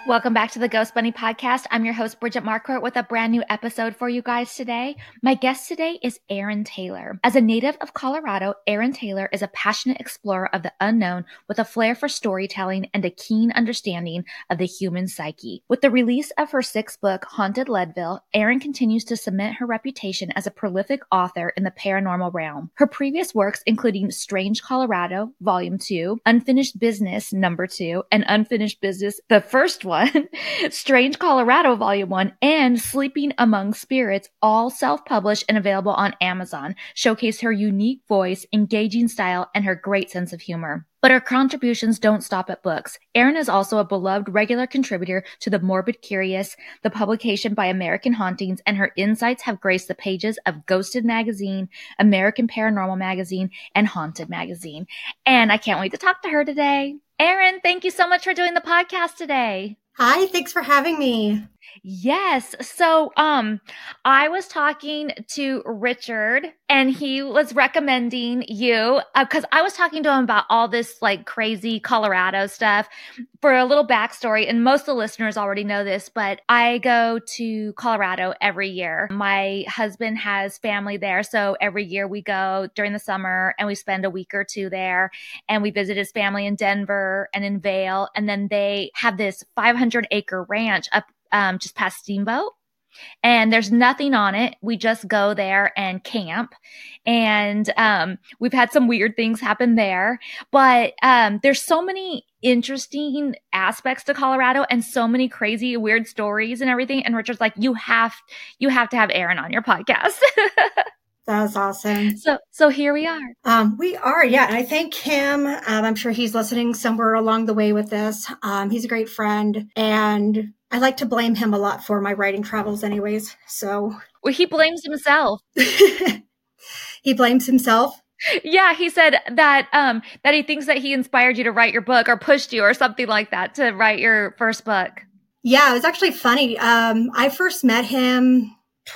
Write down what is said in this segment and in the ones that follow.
Welcome back to the Ghost Bunny Podcast. I'm your host, Bridget Marquardt, with a brand new episode for you guys today. My guest today is Erin Taylor. As a native of Colorado, Erin Taylor is a passionate explorer of the unknown with a flair for storytelling and a keen understanding of the human psyche. With the release of her sixth book, Haunted Leadville, Erin continues to cement her reputation as a prolific author in the paranormal realm. Her previous works, including Strange Colorado, Volume 2, Unfinished Business, Number 2, and Unfinished Business, the first one, Strange Colorado Volume 1, and Sleeping Among Spirits, all self-published and available on Amazon, showcase her unique voice, engaging style, and her great sense of humor. But her contributions don't stop at books. Erin is also a beloved regular contributor to The Morbid Curious, the publication by American Hauntings, and her insights have graced the pages of Ghosted Magazine, American Paranormal Magazine, and Haunted Magazine. And I can't wait to talk to her today. Erin, thank you so much for doing the podcast today. Hi, thanks for having me. Yes. So, I was talking to Richard and he was recommending you, cause I was talking to him about all this like crazy Colorado stuff. For a little backstory, and most of the listeners already know this, but I go to Colorado every year. My husband has family there. So every year we go during the summer and we spend a week or two there, and we visit his family in Denver and in Vail. And then they have this 500-acre ranch up just past Steamboat, and there's nothing on it. We just go there and camp, and we've had some weird things happen there, but there's so many interesting aspects to Colorado and so many crazy weird stories and everything. And Richard's like, you have to have Erin on your podcast. That's awesome. So here we are. We are, yeah. And I thank him. I'm sure he's listening somewhere along the way with this. He's a great friend, and I like to blame him a lot for my writing travels anyways. So well, he blames himself. He blames himself. Yeah, he said that that he thinks that he inspired you to write your book, or pushed you or something like that to write your first book. Yeah, it was actually funny. I first met him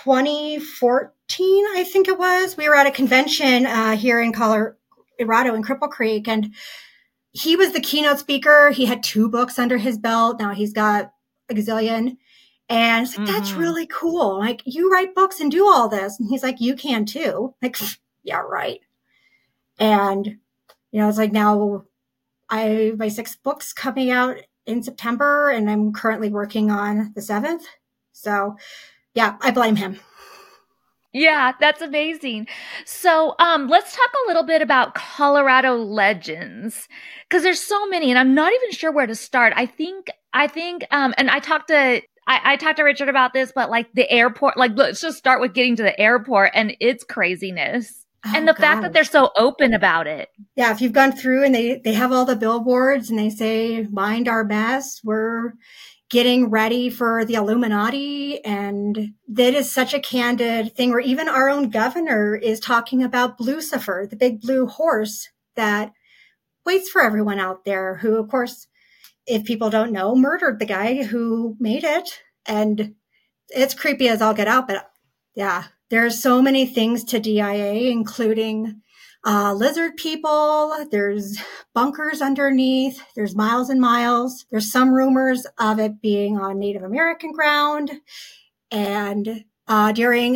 2014, I think it was. We were at a convention here in Colorado in Cripple Creek, and he was the keynote speaker. He had 2 books under his belt. Now he's got a gazillion. And it's like, that's really cool. Like, you write books and do all this. And he's like, you can too. Like, yeah, right. And, it's like now my 6th book's coming out in September, and I'm currently working on the 7th. So yeah, I blame him. Yeah, that's amazing. So let's talk a little bit about Colorado legends, because there's so many, and I'm not even sure where to start. I think, and I talked to Richard about this, but like the airport, like let's just start with getting to the airport and its craziness. And the fact that they're so open about it. Yeah, if you've gone through and they have all the billboards and they say, mind our mess, we're getting ready for the Illuminati. And that is such a candid thing where even our own governor is talking about Blucifer, the big blue horse that waits for everyone out there, who, of course, if people don't know, murdered the guy who made it. And it's creepy as all get out, but yeah. There's so many things to DIA, including lizard people. There's bunkers underneath. There's miles and miles. There's some rumors of it being on Native American ground. And during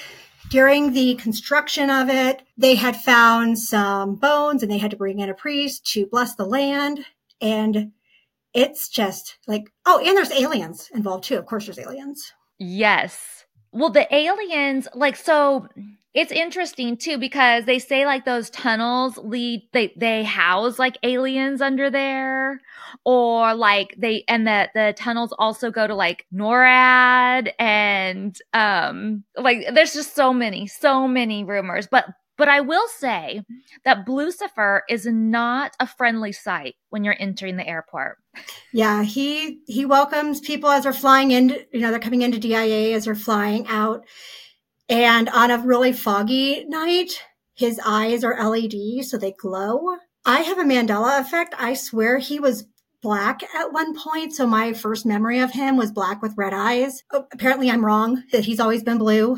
the construction of it, they had found some bones and they had to bring in a priest to bless the land. And it's just like, and there's aliens involved too. Of course, there's aliens. Yes. Well, the aliens, like, so it's interesting too, because they say like those tunnels they house like aliens under there, or like the tunnels also go to like NORAD, and like there's just so many rumors. But I will say that Blucifer is not a friendly sight when you're entering the airport. Yeah, he welcomes people as they're flying in, they're coming into DIA as they're flying out. And on a really foggy night, his eyes are LED, so they glow. I have a Mandela effect. I swear he was black at one point. So my first memory of him was black with red eyes. Apparently I'm wrong, that he's always been blue.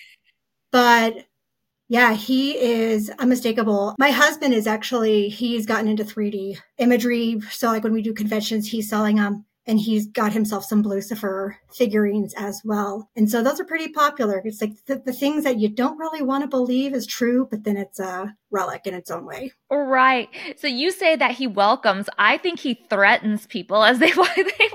But yeah, he is unmistakable. My husband is he's gotten into 3D imagery. So like when we do conventions, he's selling them. And he's got himself some Lucifer figurines as well. And so those are pretty popular. It's like the things that you don't really want to believe is true, but then it's a relic in its own way. Right. So you say that he welcomes. I think he threatens people as they walk.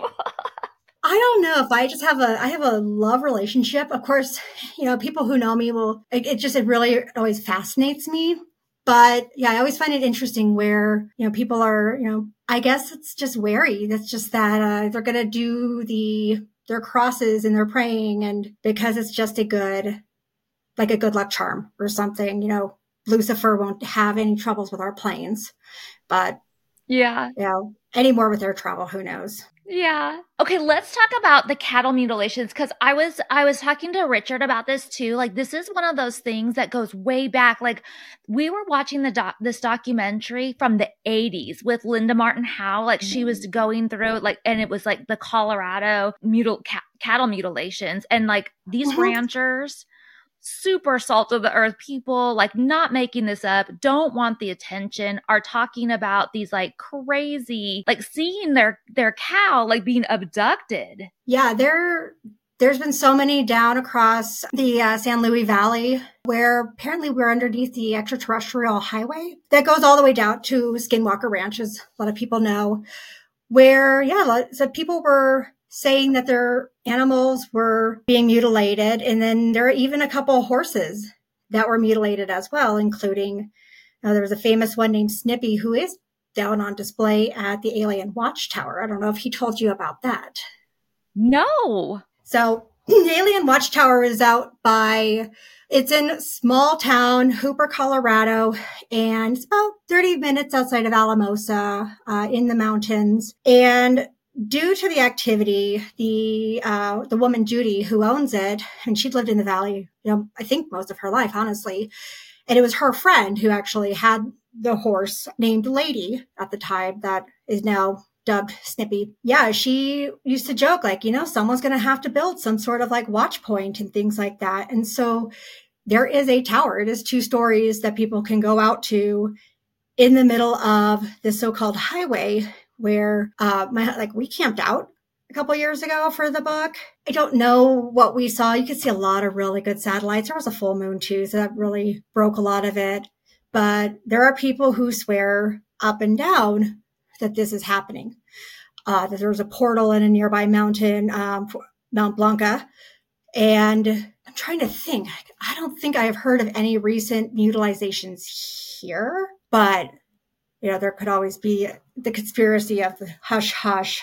I don't know if I have a love relationship. Of course, people who know me it really always fascinates me. But yeah, I always find it interesting where, people are, I guess it's just wary. That's just that they're going to do their crosses and they're praying. And because it's just a good luck charm or something, Lucifer won't have any troubles with our planes. But yeah, any more with their travel, who knows? Yeah. Okay, let's talk about the cattle mutilations, because I was talking to Richard about this too. Like, this is one of those things that goes way back. Like, we were watching this documentary from the 80s with Linda Martin Howe. Like, she was going through and it was like the Colorado cattle mutilations, and like these ranchers, super salt of the earth people, like, not making this up, don't want the attention, are talking about these like crazy, like seeing their cow like being abducted. Yeah, there's been so many down across the San Luis Valley where apparently we're underneath the extraterrestrial highway that goes all the way down to Skinwalker Ranch, as a lot of people know, where, so people were saying that their animals were being mutilated. And then there are even a couple of horses that were mutilated as well, including there was a famous one named Snippy who is down on display at the Alien Watchtower. I don't know if he told you about that. No. So the Alien Watchtower is it's in small town, Hooper, Colorado, and it's about 30 minutes outside of Alamosa, in the mountains. And due to the activity, the woman Judy who owns it, and she'd lived in the valley, I think most of her life, honestly. And it was her friend who actually had the horse named Lady at the time that is now dubbed Snippy. Yeah, she used to joke like, someone's going to have to build some sort of like watch point and things like that. And so there is a tower. It is 2 stories that people can go out to in the middle of this so-called highway where we camped out a couple years ago for the book. I don't know what we saw. You could see a lot of really good satellites. There was a full moon too, so that really broke a lot of it. But there are people who swear up and down that this is happening. That there was a portal in a nearby mountain, Mount Blanca. And I'm trying to think. I don't think I have heard of any recent mutilations here, but there could always be the conspiracy of the hush hush.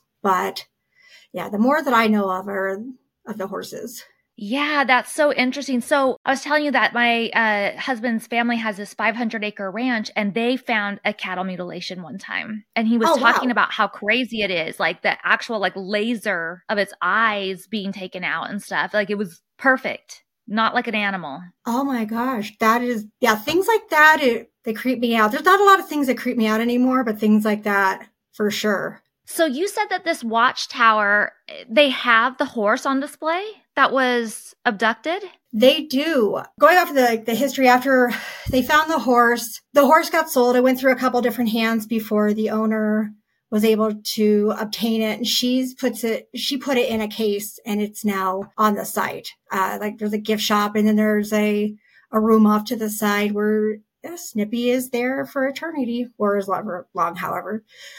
But yeah, the more that I know of are of the horses. Yeah, that's so interesting. So I was telling you that my husband's family has this 500-acre ranch, and they found a cattle mutilation one time. And he was talking about how crazy it is, like the actual like laser of its eyes being taken out and stuff. Like, it was perfect, not like an animal. Oh my gosh, that is, things like that, they creep me out. There's not a lot of things that creep me out anymore, but things like that for sure. So you said that this watchtower, they have the horse on display that was abducted? They do. Going off of the history, after they found the horse got sold. It went through a couple different hands before the owner was able to obtain it. And she put it in a case, and it's now on the site. There's a gift shop, and then there's a room off to the side where Snippy is there for eternity, or as long, however.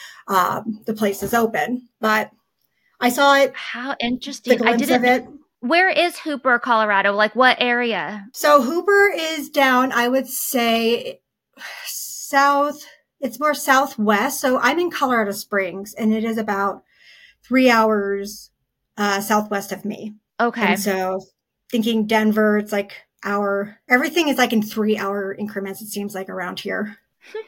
The place is open, but I saw it. How interesting. I didn't. Of it. Where is Hooper, Colorado? Like, what area? So Hooper is down, I would say, south. It's more southwest. So I'm in Colorado Springs, and it is about 3 hours southwest of me. Okay. And so thinking Denver, it's like everything is like in 3-hour increments, it seems like, around here.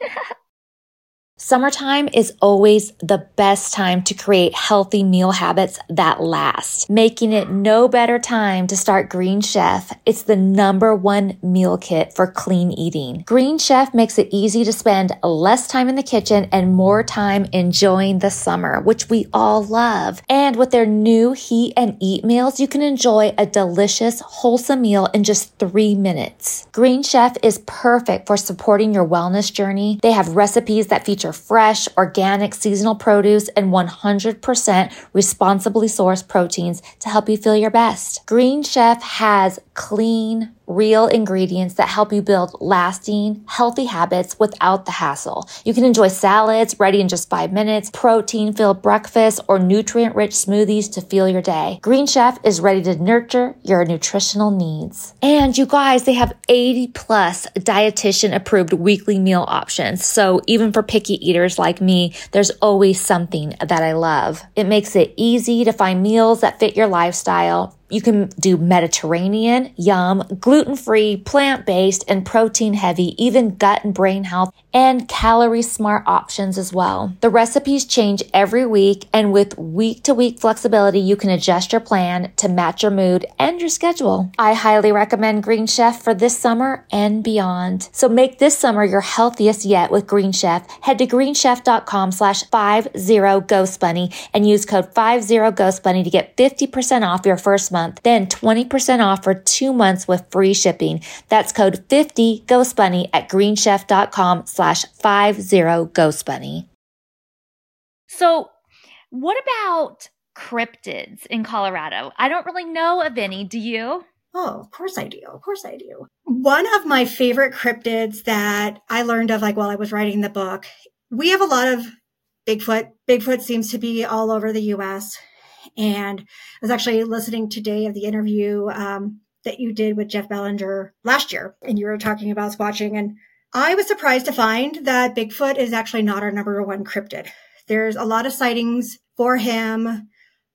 Summertime is always the best time to create healthy meal habits that last, making it no better time to start Green Chef. It's the #1 meal kit for clean eating. Green Chef makes it easy to spend less time in the kitchen and more time enjoying the summer, which we all love. And with their new Heat and Eat meals, you can enjoy a delicious, wholesome meal in just 3 minutes. Green Chef is perfect for supporting your wellness journey. They have recipes that feature feature fresh, organic, seasonal produce and 100% responsibly sourced proteins to help you feel your best. Green Chef has clean, real ingredients that help you build lasting, healthy habits without the hassle. You can enjoy salads ready in just 5 minutes, protein-filled breakfast, or nutrient-rich smoothies to fuel your day. Green Chef is ready to nurture your nutritional needs. And you guys, they have 80 plus dietitian-approved weekly meal options. So even for picky eaters like me, there's always something that I love. It makes it easy to find meals that fit your lifestyle. You can do Mediterranean, yum, gluten-free, plant-based, and protein-heavy, even gut and brain health, and calorie-smart options as well. The recipes change every week, and with week-to-week flexibility, you can adjust your plan to match your mood and your schedule. I highly recommend Green Chef for this summer and beyond. So make this summer your healthiest yet with Green Chef. Head to greenchef.com/50GhostBunny and use code 50GhostBunny to get 50% off your first month, then 20% off for 2 months with free shipping. That's code 50GhostBunny at greenchef.com/50GhostBunny. So what about cryptids in Colorado? I don't really know of any. Do you? Oh, of course I do. Of course I do. One of my favorite cryptids that I learned of while I was writing the book, we have a lot of Bigfoot. Bigfoot seems to be all over the U.S. And I was actually listening today of the interview that you did with Jeff Bellinger last year, and you were talking about squatching. And I was surprised to find that Bigfoot is actually not our number one cryptid. There's a lot of sightings for him,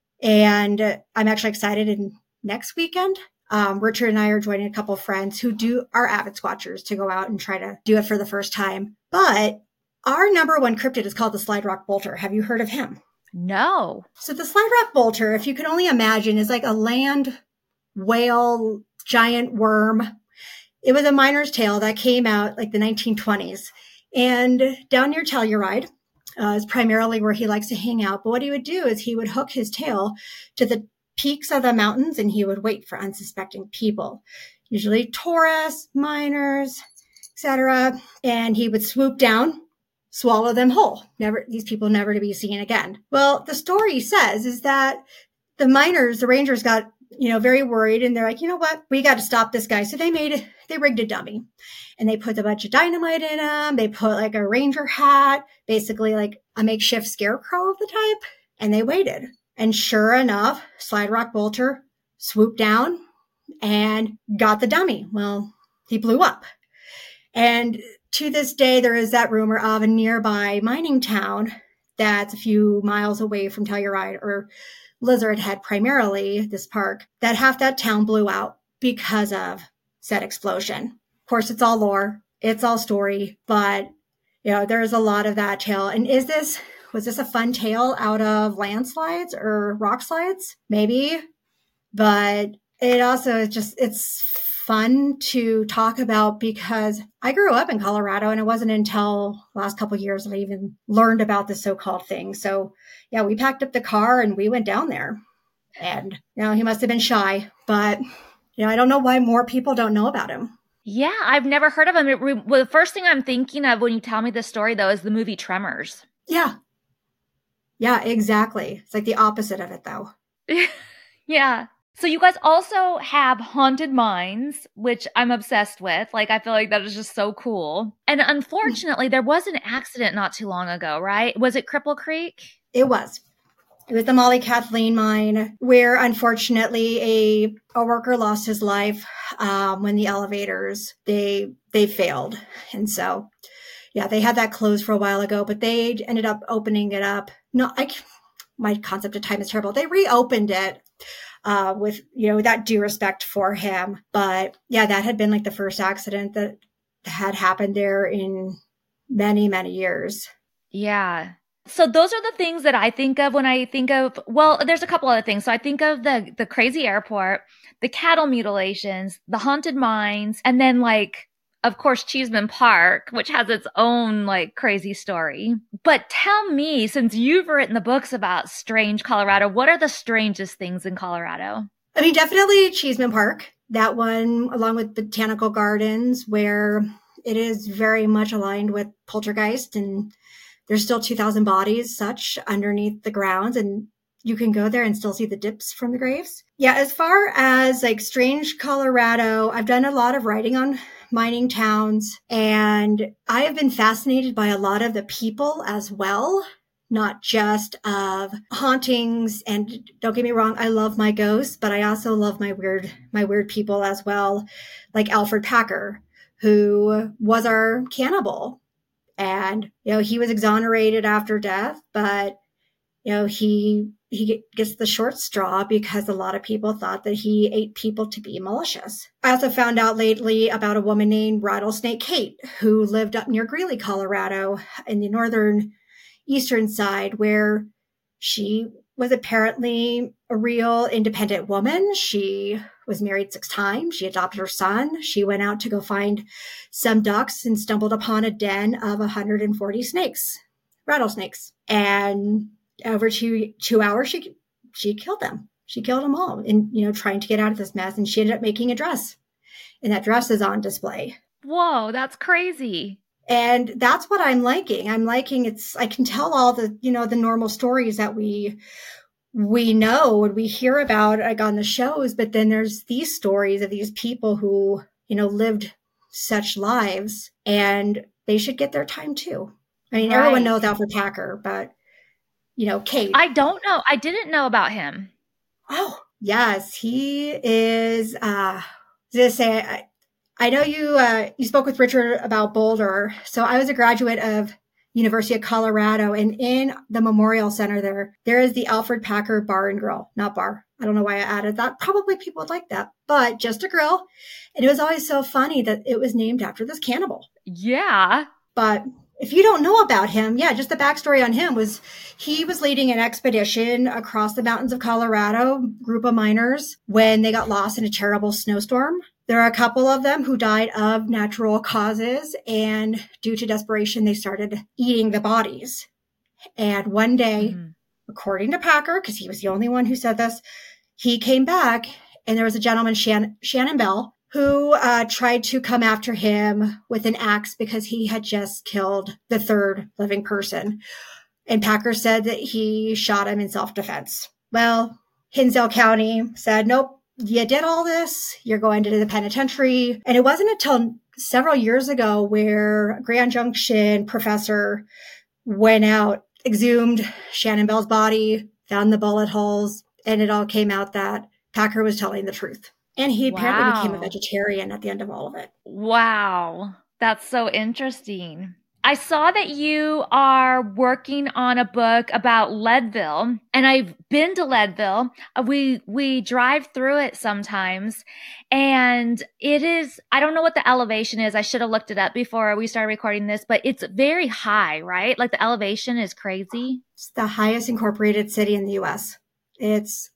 and I'm actually excited. And next weekend, Richard and I are joining a couple of friends who are avid squatchers to go out and try to do it for the first time. But our number one cryptid is called the Slide Rock Bolter. Have you heard of him? No. So the Slide Rock Bolter, if you can only imagine, is like a land whale, giant worm. It was a miner's tail that came out like the 1920s. And down near Telluride is primarily where he likes to hang out. But what he would do is he would hook his tail to the peaks of the mountains and he would wait for unsuspecting people, usually tourists, miners, etc. And he would swoop down, swallow them whole. These people never to be seen again. Well, the story says is that the rangers got, very worried, and they're like, you know what? We got to stop this guy. So they rigged a dummy, and they put a bunch of dynamite in him. They put like a ranger hat, basically like a makeshift scarecrow of the type, and they waited. And sure enough, Slide Rock Bolter swooped down and got the dummy. Well, he blew up. And to this day, there is that rumor of a nearby mining town that's a few miles away from Telluride, or Lizard Head primarily, this park, that half that town blew out because of said explosion. Of course, it's all lore. It's all story. But, there's a lot of that tale. And was this a fun tale out of landslides or rock slides? Maybe. But it also it's fun to talk about because I grew up in Colorado, and it wasn't until the last couple of years that I even learned about this so-called thing. So yeah, we packed up the car and we went down there, and he must have been shy, but I don't know why more people don't know about him. Yeah, I've never heard of him. The first thing I'm thinking of when you tell me this story, though, is the movie Tremors. Yeah, exactly. It's like the opposite of it, though. Yeah. So you guys also have haunted mines, which I'm obsessed with. Like, I feel like that is just so cool. And unfortunately, there was an accident not too long ago, right? Was it Cripple Creek? It was. It was the Molly Kathleen mine, where unfortunately a worker lost his life when the elevators, they failed. And so, yeah, they had that closed for a while ago, but they ended up opening it up. My concept of time is terrible. They reopened it. With, that due respect for him. But yeah, that had been like the first accident that had happened there in many, many years. Yeah. So those are the things that I think of when I think of, well, there's a couple other things. So I think of the crazy airport, the cattle mutilations, the haunted mines, and then of course, Cheeseman Park, which has its own crazy story. But tell me, since you've written the books about strange Colorado, what are the strangest things in Colorado? I mean, definitely Cheeseman Park, that one, along with Botanical Gardens, where it is very much aligned with poltergeist and there's still 2,000 bodies such underneath the ground, and you can go there and still see the dips from the graves. Yeah, as far as like strange Colorado, I've done a lot of writing on mining towns, and I have been fascinated by a lot of the people as well, not just of hauntings. And don't get me wrong, I love my ghosts, but I also love my weird people as well, like Alfred Packer, who was our cannibal. And, he was exonerated after death, but, he gets the short straw because a lot of people thought that he ate people to be malicious. I also found out lately about a woman named Rattlesnake Kate, who lived up near Greeley, Colorado, in the northern eastern side, where she was apparently a real independent woman. She was married 6 times. She adopted her son. She went out to go find some ducks and stumbled upon a den of 140 rattlesnakes. And over 2 hours, she killed them. She killed them all and, trying to get out of this mess. And she ended up making a dress. And that dress is on display. Whoa, that's crazy. And that's what I'm liking. I can tell all the, the normal stories that we know and we hear about like on the shows, but then there's these stories of these people who, lived such lives, and they should get their time too. I mean, Everyone knows Alfred Packer, but, Kate. I don't know. I didn't know about him. Oh, yes. He is, I know you spoke with Richard about Boulder. So I was a graduate of University of Colorado, and in the Memorial Center there is the Alfred Packer Bar and Grill, not bar. I don't know why I added that. Probably people would like that, but just a grill. And it was always so funny that it was named after this cannibal. Yeah. But if you don't know about him, just the backstory on him was he was leading an expedition across the mountains of Colorado, group of miners, when they got lost in a terrible snowstorm. There are a couple of them who died of natural causes, and due to desperation, they started eating the bodies. And one day, according to Packer, because he was the only one who said this, he came back, and there was a gentleman, Shannon Bell, who tried to come after him with an axe because he had just killed the 3rd living person. And Packer said that he shot him in self-defense. Well, Hinsdale County said, nope. You did all this, you're going to the penitentiary. And it wasn't until several years ago where Grand Junction professor went out, exhumed Shannon Bell's body, found the bullet holes, and it all came out that Packer was telling the truth. And he apparently became a vegetarian at the end of all of it. Wow. That's so interesting. I saw that you are working on a book about Leadville, and I've been to Leadville. We drive through it sometimes, and it is, I don't know what the elevation is. I should have looked it up before we started recording this, but it's very high, right? Like the elevation is crazy. It's the highest incorporated city in the U.S. It's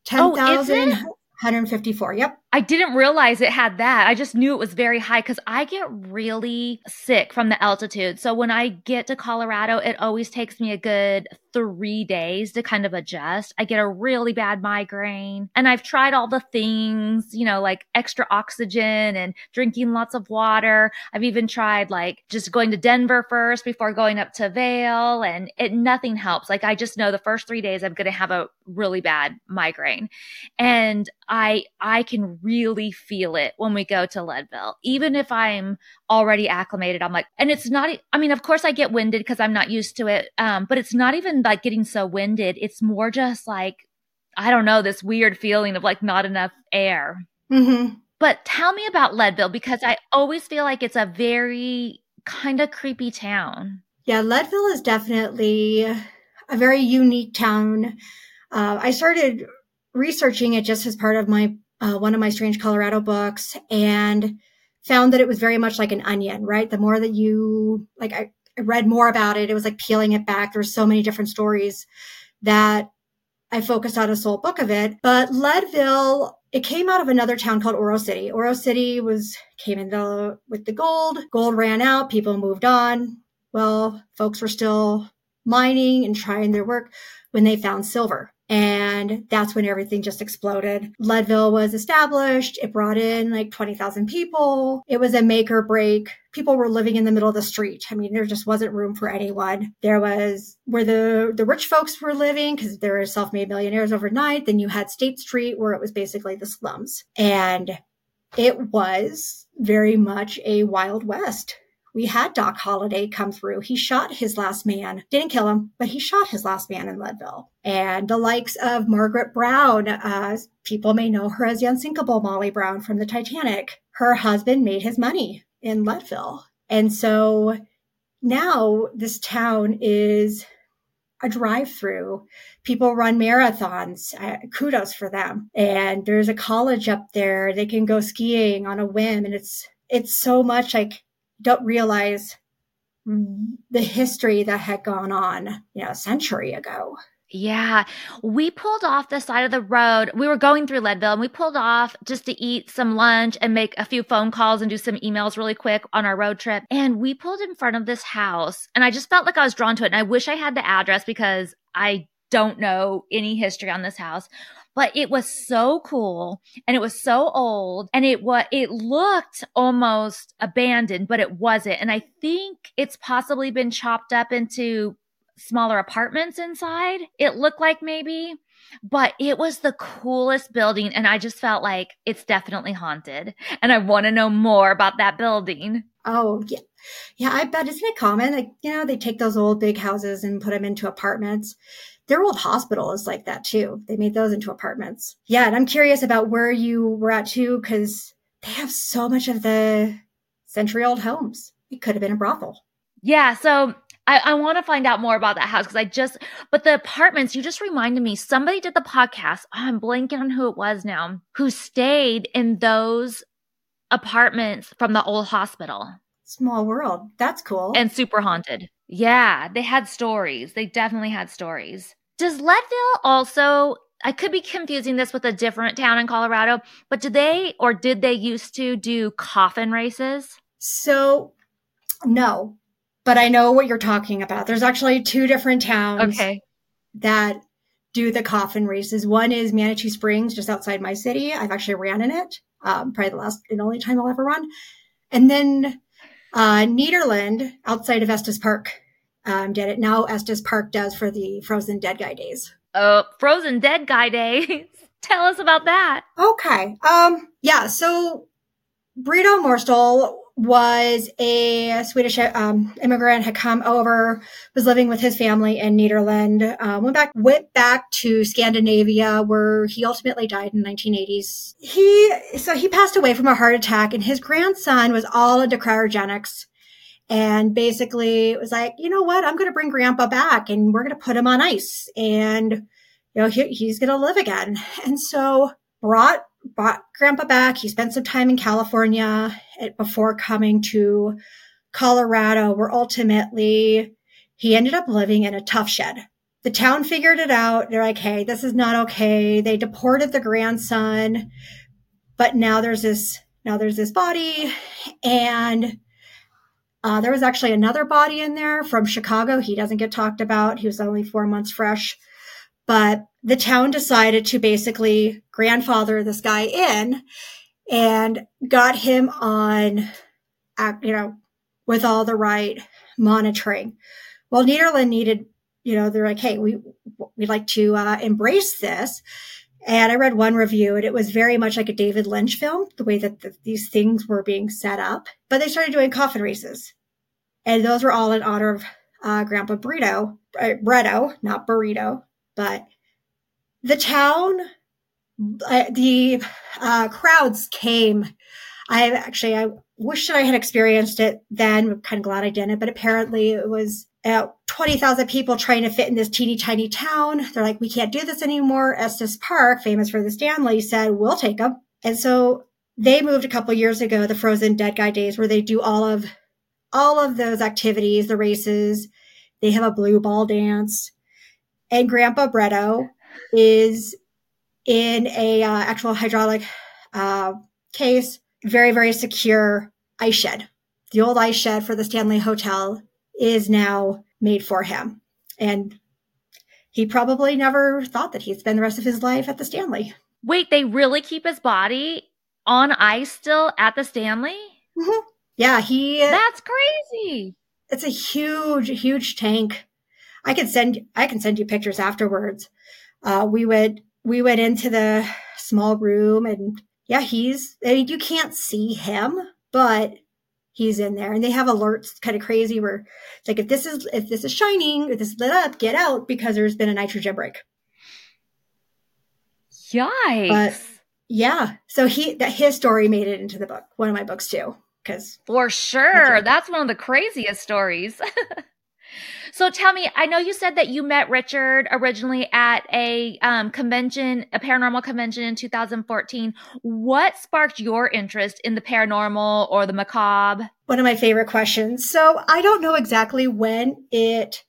10,154. Yep. I didn't realize it had that. I just knew it was very high because I get really sick from the altitude. So when I get to Colorado, it always takes me a good 3 days to kind of adjust. I get a really bad migraine, and I've tried all the things, like extra oxygen and drinking lots of water. I've even tried like just going to Denver first before going up to Vail, and nothing helps. Like I just know the first 3 days I'm going to have a really bad migraine, and I can really feel it when we go to Leadville. Even if I'm already acclimated, I'm like, and it's not, I mean, of course I get winded because I'm not used to it. But it's not even like getting so winded. It's more just like, I don't know, this weird feeling of like not enough air. Mm-hmm. But tell me about Leadville, because I always feel like it's a very kind of creepy town. Yeah, Leadville is definitely a very unique town. I started researching it just as part of my one of my Strange Colorado books, and found that it was very much like an onion, right? The more that you, like, I read more about it, it was like peeling it back. There's so many different stories that I focused on a whole book of it. But Leadville, it came out of another town called Oro City. Oro City came in with the gold. Gold ran out. People moved on. Well, folks were still mining and trying their work when they found silver. And that's when everything just exploded. Leadville was established. It brought in like 20,000 people. It was a make or break. People were living in the middle of the street. I mean, there just wasn't room for anyone. There was where the rich folks were living because they were self-made millionaires overnight. Then you had State Street where it was basically the slums. And it was very much a Wild West. We had Doc Holliday come through. He shot his last man. Didn't kill him, but he shot his last man in Leadville. And the likes of Margaret Brown, people may know her as the unsinkable Molly Brown from the Titanic. Her husband made his money in Leadville. And so now this town is a drive-through. People run marathons. Kudos for them. And there's a college up there. They can go skiing on a whim. And it's so much like, don't realize the history that had gone on, a century ago. Yeah. We pulled off the side of the road. We were going through Leadville and we pulled off just to eat some lunch and make a few phone calls and do some emails really quick on our road trip. And we pulled in front of this house and I just felt like I was drawn to it. And I wish I had the address because I don't know any history on this house. But it was so cool and it was so old and it looked almost abandoned, but it wasn't. And I think it's possibly been chopped up into smaller apartments inside. It looked like maybe, but it was the coolest building. And I just felt like it's definitely haunted. And I want to know more about that building. Oh, yeah. Yeah, I bet. Isn't it common? Like, they take those old big houses and put them into apartments. Their old hospital is like that too. They made those into apartments. Yeah. And I'm curious about where you were at too, because they have so much of the century-old homes. It could have been a brothel. Yeah. So I want to find out more about that house but the apartments, you just reminded me, somebody did the podcast. Oh, I'm blanking on who it was now, who stayed in those apartments from the old hospital. Small world. That's cool. And super haunted. Yeah. They had stories. They definitely had stories. Does Leadville also, I could be confusing this with a different town in Colorado, but did they used to do coffin races? So, no, but I know what you're talking about. There's actually two different towns that do the coffin races. One is Manitou Springs, just outside my city. I've actually ran in it. Probably the last and only time I'll ever run. And then Nederland, outside of Estes Park, did it. Now Estes Park does for the Frozen Dead Guy Days. Oh, Frozen Dead Guy Days. Tell us about that. Okay. Yeah. So Brito Morstel was a Swedish immigrant, had come over, was living with his family in Nederland, went back to Scandinavia, where he ultimately died in the 1980s. He passed away from a heart attack, and his grandson was all into cryogenics. And basically it was like, you know what, I'm going to bring Grandpa back and we're going to put him on ice and, he's going to live again. And so brought Grandpa back. He spent some time in California before coming to Colorado, where ultimately he ended up living in a tough shed. The town figured it out. They're like, hey, this is not okay. They deported the grandson, but now there's this body. And there was actually another body in there from Chicago. He doesn't get talked about. He was only 4 months fresh. But the town decided to basically grandfather this guy in and got him on, with all the right monitoring. Well, Nederland needed, they're like, hey, we'd like to embrace this. And I read one review, and it was very much like a David Lynch film, the way that these things were being set up. But they started doing coffin races. And those were all in honor of Grandpa Brito, not Burrito. But the town, the crowds came. I wish that I had experienced it then. I'm kind of glad I didn't. But apparently it was 20,000 people trying to fit in this teeny tiny town. They're like, we can't do this anymore. Estes Park, famous for the Stanley, said, we'll take them. And so they moved a couple years ago, the Frozen Dead Guy Days, where they do all of those activities, the races. They have a blue ball dance. And Grandpa Brito is in a actual hydraulic case, very, very secure ice shed. The old ice shed for the Stanley Hotel is now made for him. And he probably never thought that he'd spend the rest of his life at the Stanley. Wait, they really keep his body on ice still at the Stanley? Mm-hmm. Yeah, That's crazy. It's a huge, huge tank. I can send you pictures afterwards. We went into the small room, and yeah, you can't see him, but he's in there, and they have alerts kind of crazy where it's like, if this is shining, if this is lit up, get out, because there's been a nitrogen break. Yikes. But yeah, so his story made it into the book, one of my books too, because for sure, that's one of the craziest stories. So tell me, I know you said that you met Richard originally at a convention, a paranormal convention in 2014. What sparked your interest in the paranormal or the macabre? One of my favorite questions. So I don't know exactly when it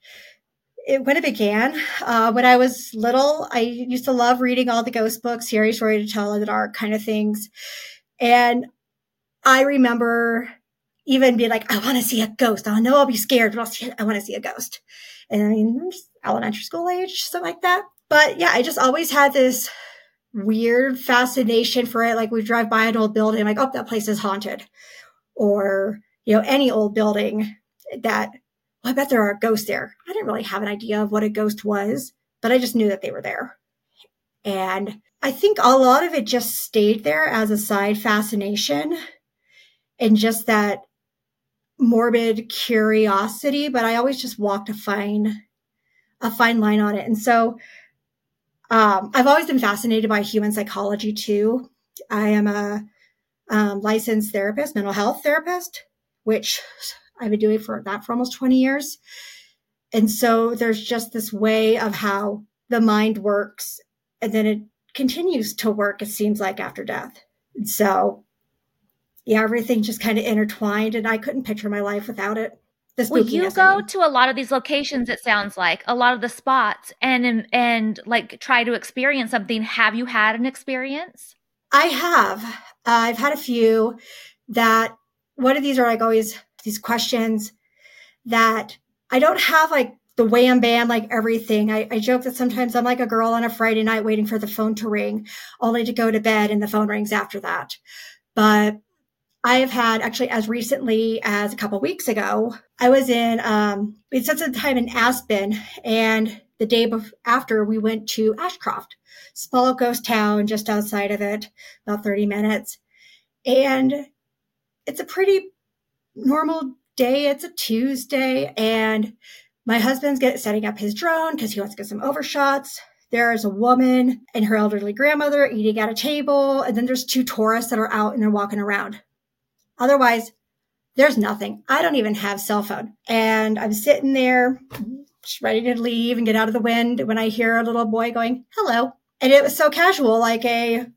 began. When I was little, I used to love reading all the ghost books, Scary Story to Tell in the Dark kind of things. And I remember even being like, I want to see a ghost. I know I'll be scared, but I want to see a ghost. And I mean, just elementary school age, something like that. But yeah, I just always had this weird fascination for it. Like, we drive by an old building, I'm like, oh, that place is haunted. Or, any old building that, well, I bet there are ghosts there. I didn't really have an idea of what a ghost was, but I just knew that they were there. And I think a lot of it just stayed there as a side fascination and just that morbid curiosity, but I always just walked a fine line on it. And so I've always been fascinated by human psychology too. I am a licensed therapist, mental health therapist, which I've been doing for almost 20 years. And so there's just this way of how the mind works, and then it continues to work, it seems like, after death. And so yeah, everything just kind of intertwined, and I couldn't picture my life without it. Well, you go to a lot of these locations, it sounds like, a lot of the spots, and like try to experience something. Have you had an experience? I have. I've had a few that, one of these are like always these questions that I don't have like the wham bam, like everything. I joke that sometimes I'm like a girl on a Friday night waiting for the phone to ring, only to go to bed and the phone rings after that. But I have had, actually, as recently as a couple weeks ago, I was in, we spent some time in Aspen, and the day after we went to Ashcroft, small ghost town just outside of it, about 30 minutes. And it's a pretty normal day. It's a Tuesday, and my husband's setting up his drone because he wants to get some overshots. There's a woman and her elderly grandmother eating at a table, and then there's two tourists that are out and they're walking around. Otherwise, there's nothing. I don't even have cell phone. And I'm sitting there just ready to leave and get out of the wind when I hear a little boy going, hello. And it was so casual, like there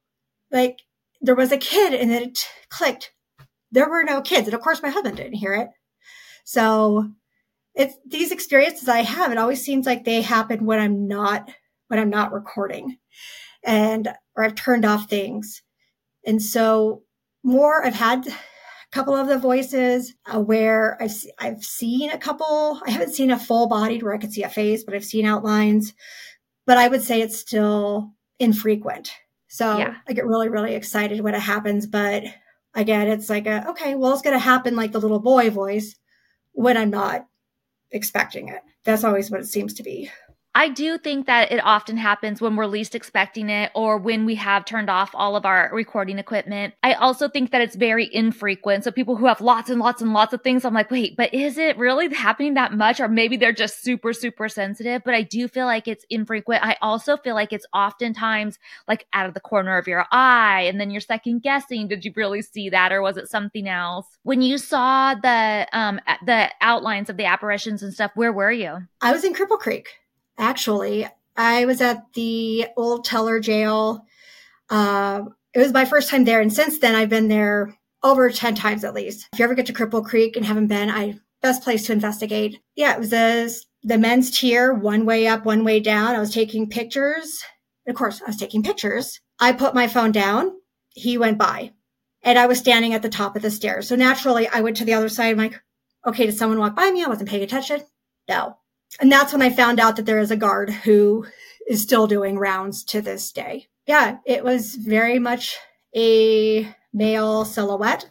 was a kid, and then it clicked. There were no kids. And of course, my husband didn't hear it. So it's these experiences I have. It always seems like they happen when I'm not recording, or I've turned off things. And so I've had a couple of the voices where I've seen a couple. I haven't seen a full bodied where I could see a face, but I've seen outlines. But I would say it's still infrequent. So yeah. I get really, really excited when it happens. But again, it's like, okay, well, it's going to happen like the little boy voice when I'm not expecting it. That's always what it seems to be. I do think that it often happens when we're least expecting it, or when we have turned off all of our recording equipment. I also think that it's very infrequent. So people who have lots and lots and lots of things, I'm like, wait, but is it really happening that much? Or maybe they're just super, super sensitive. But I do feel like it's infrequent. I also feel like it's oftentimes like out of the corner of your eye, and then you're second guessing, did you really see that, or was it something else? When you saw the outlines of the apparitions and stuff, where were you? I was in Cripple Creek. Actually, I was at the old Teller jail. It was my first time there. And since then, I've been there over 10 times at least. If you ever get to Cripple Creek and haven't been, best place to investigate. Yeah, it was the men's tier, one way up, one way down. I was taking pictures. Of course, I was taking pictures. I put my phone down. He went by. And I was standing at the top of the stairs. So naturally, I went to the other side. I'm like, okay, did someone walk by me? I wasn't paying attention. No. And that's when I found out that there is a guard who is still doing rounds to this day. Yeah, it was very much a male silhouette.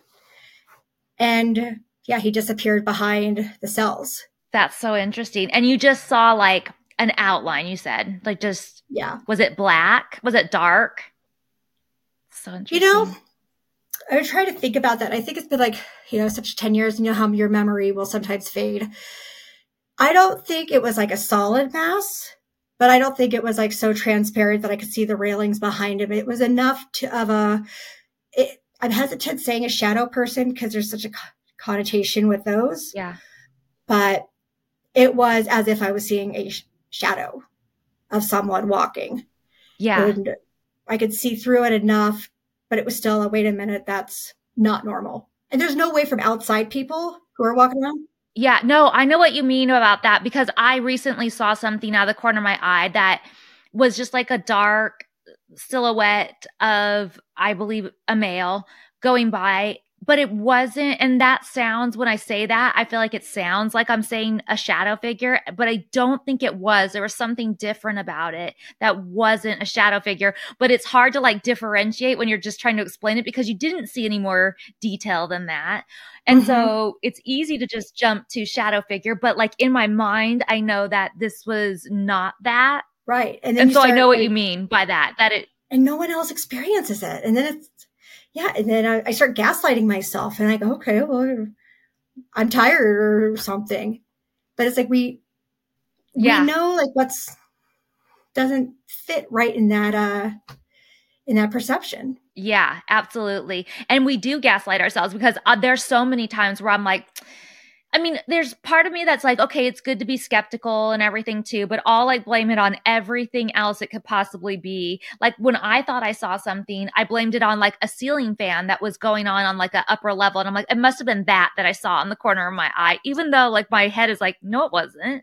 And yeah, he disappeared behind the cells. That's so interesting. And you just saw like an outline, you said. Like just, yeah. Was it black? Was it dark? So interesting. You know, I would try to think about that. I think it's been like, such 10 years, how your memory will sometimes fade. I don't think it was like a solid mass, but I don't think it was like so transparent that I could see the railings behind him. It was enough I'm hesitant saying a shadow person because there's such a connotation with those. Yeah. But it was as if I was seeing a shadow of someone walking. Yeah. And I could see through it enough, but it was still wait a minute, that's not normal. And there's no way from outside people who are walking around. Yeah, no, I know what you mean about that because I recently saw something out of the corner of my eye that was just like a dark silhouette of, I believe, a male going by, but it wasn't. And that sounds, when I say that, I feel like it sounds like I'm saying a shadow figure, but I don't think it was. There was something different about it that wasn't a shadow figure, but it's hard to like differentiate when you're just trying to explain it because you didn't see any more detail than that. And so it's easy to just jump to shadow figure, but like in my mind, I know that this was not that. Right. And so I know what you mean by that and no one else experiences it. And then and then I start gaslighting myself and I go, okay, well, I'm tired or something. But it's like, we know like doesn't fit right in that perception. Yeah, absolutely. And we do gaslight ourselves because there's so many times where I'm like, I mean, there's part of me that's like, okay, it's good to be skeptical and everything too, but I'll like blame it on everything else it could possibly be. Like when I thought I saw something, I blamed it on like a ceiling fan that was going on like an upper level. And I'm like, it must have been that I saw in the corner of my eye, even though like my head is like, no, it wasn't.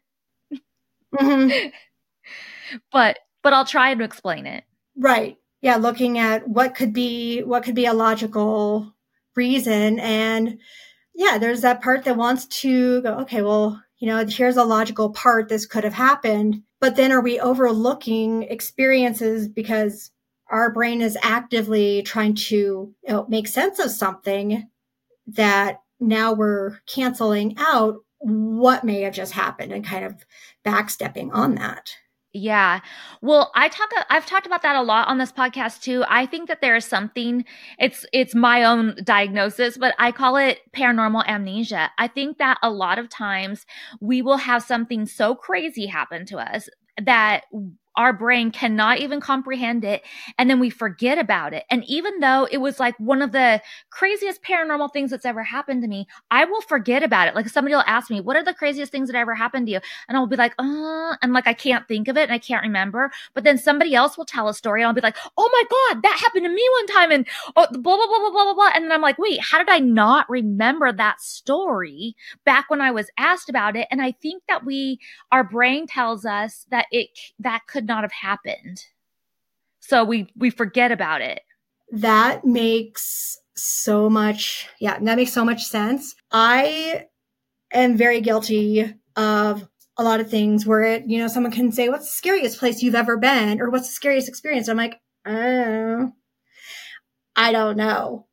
But I'll try to explain it. Right. Yeah. Looking at what could be a logical reason. And yeah, there's that part that wants to go, okay, well, here's a logical part. This could have happened. But then are we overlooking experiences because our brain is actively trying to make sense of something that now we're canceling out what may have just happened and kind of backstepping on that? Yeah. Well, I've talked about that a lot on this podcast too. I think that there is something, it's my own diagnosis, but I call it paranormal amnesia. I think that a lot of times we will have something so crazy happen to us that our brain cannot even comprehend it. And then we forget about it. And even though it was like one of the craziest paranormal things that's ever happened to me, I will forget about it. Like somebody will ask me, what are the craziest things that ever happened to you? And I'll be like, and like, I can't think of it and I can't remember. But then somebody else will tell a story and I'll be like, oh my God, that happened to me one time. And blah, blah, blah, blah, blah, blah, blah. And then I'm like, wait, how did I not remember that story back when I was asked about it? And I think that our brain tells us that that could not have happened. So we forget about it. That makes so much sense. I am very guilty of a lot of things where someone can say, what's the scariest place you've ever been? Or what's the scariest experience? I'm like, I don't know,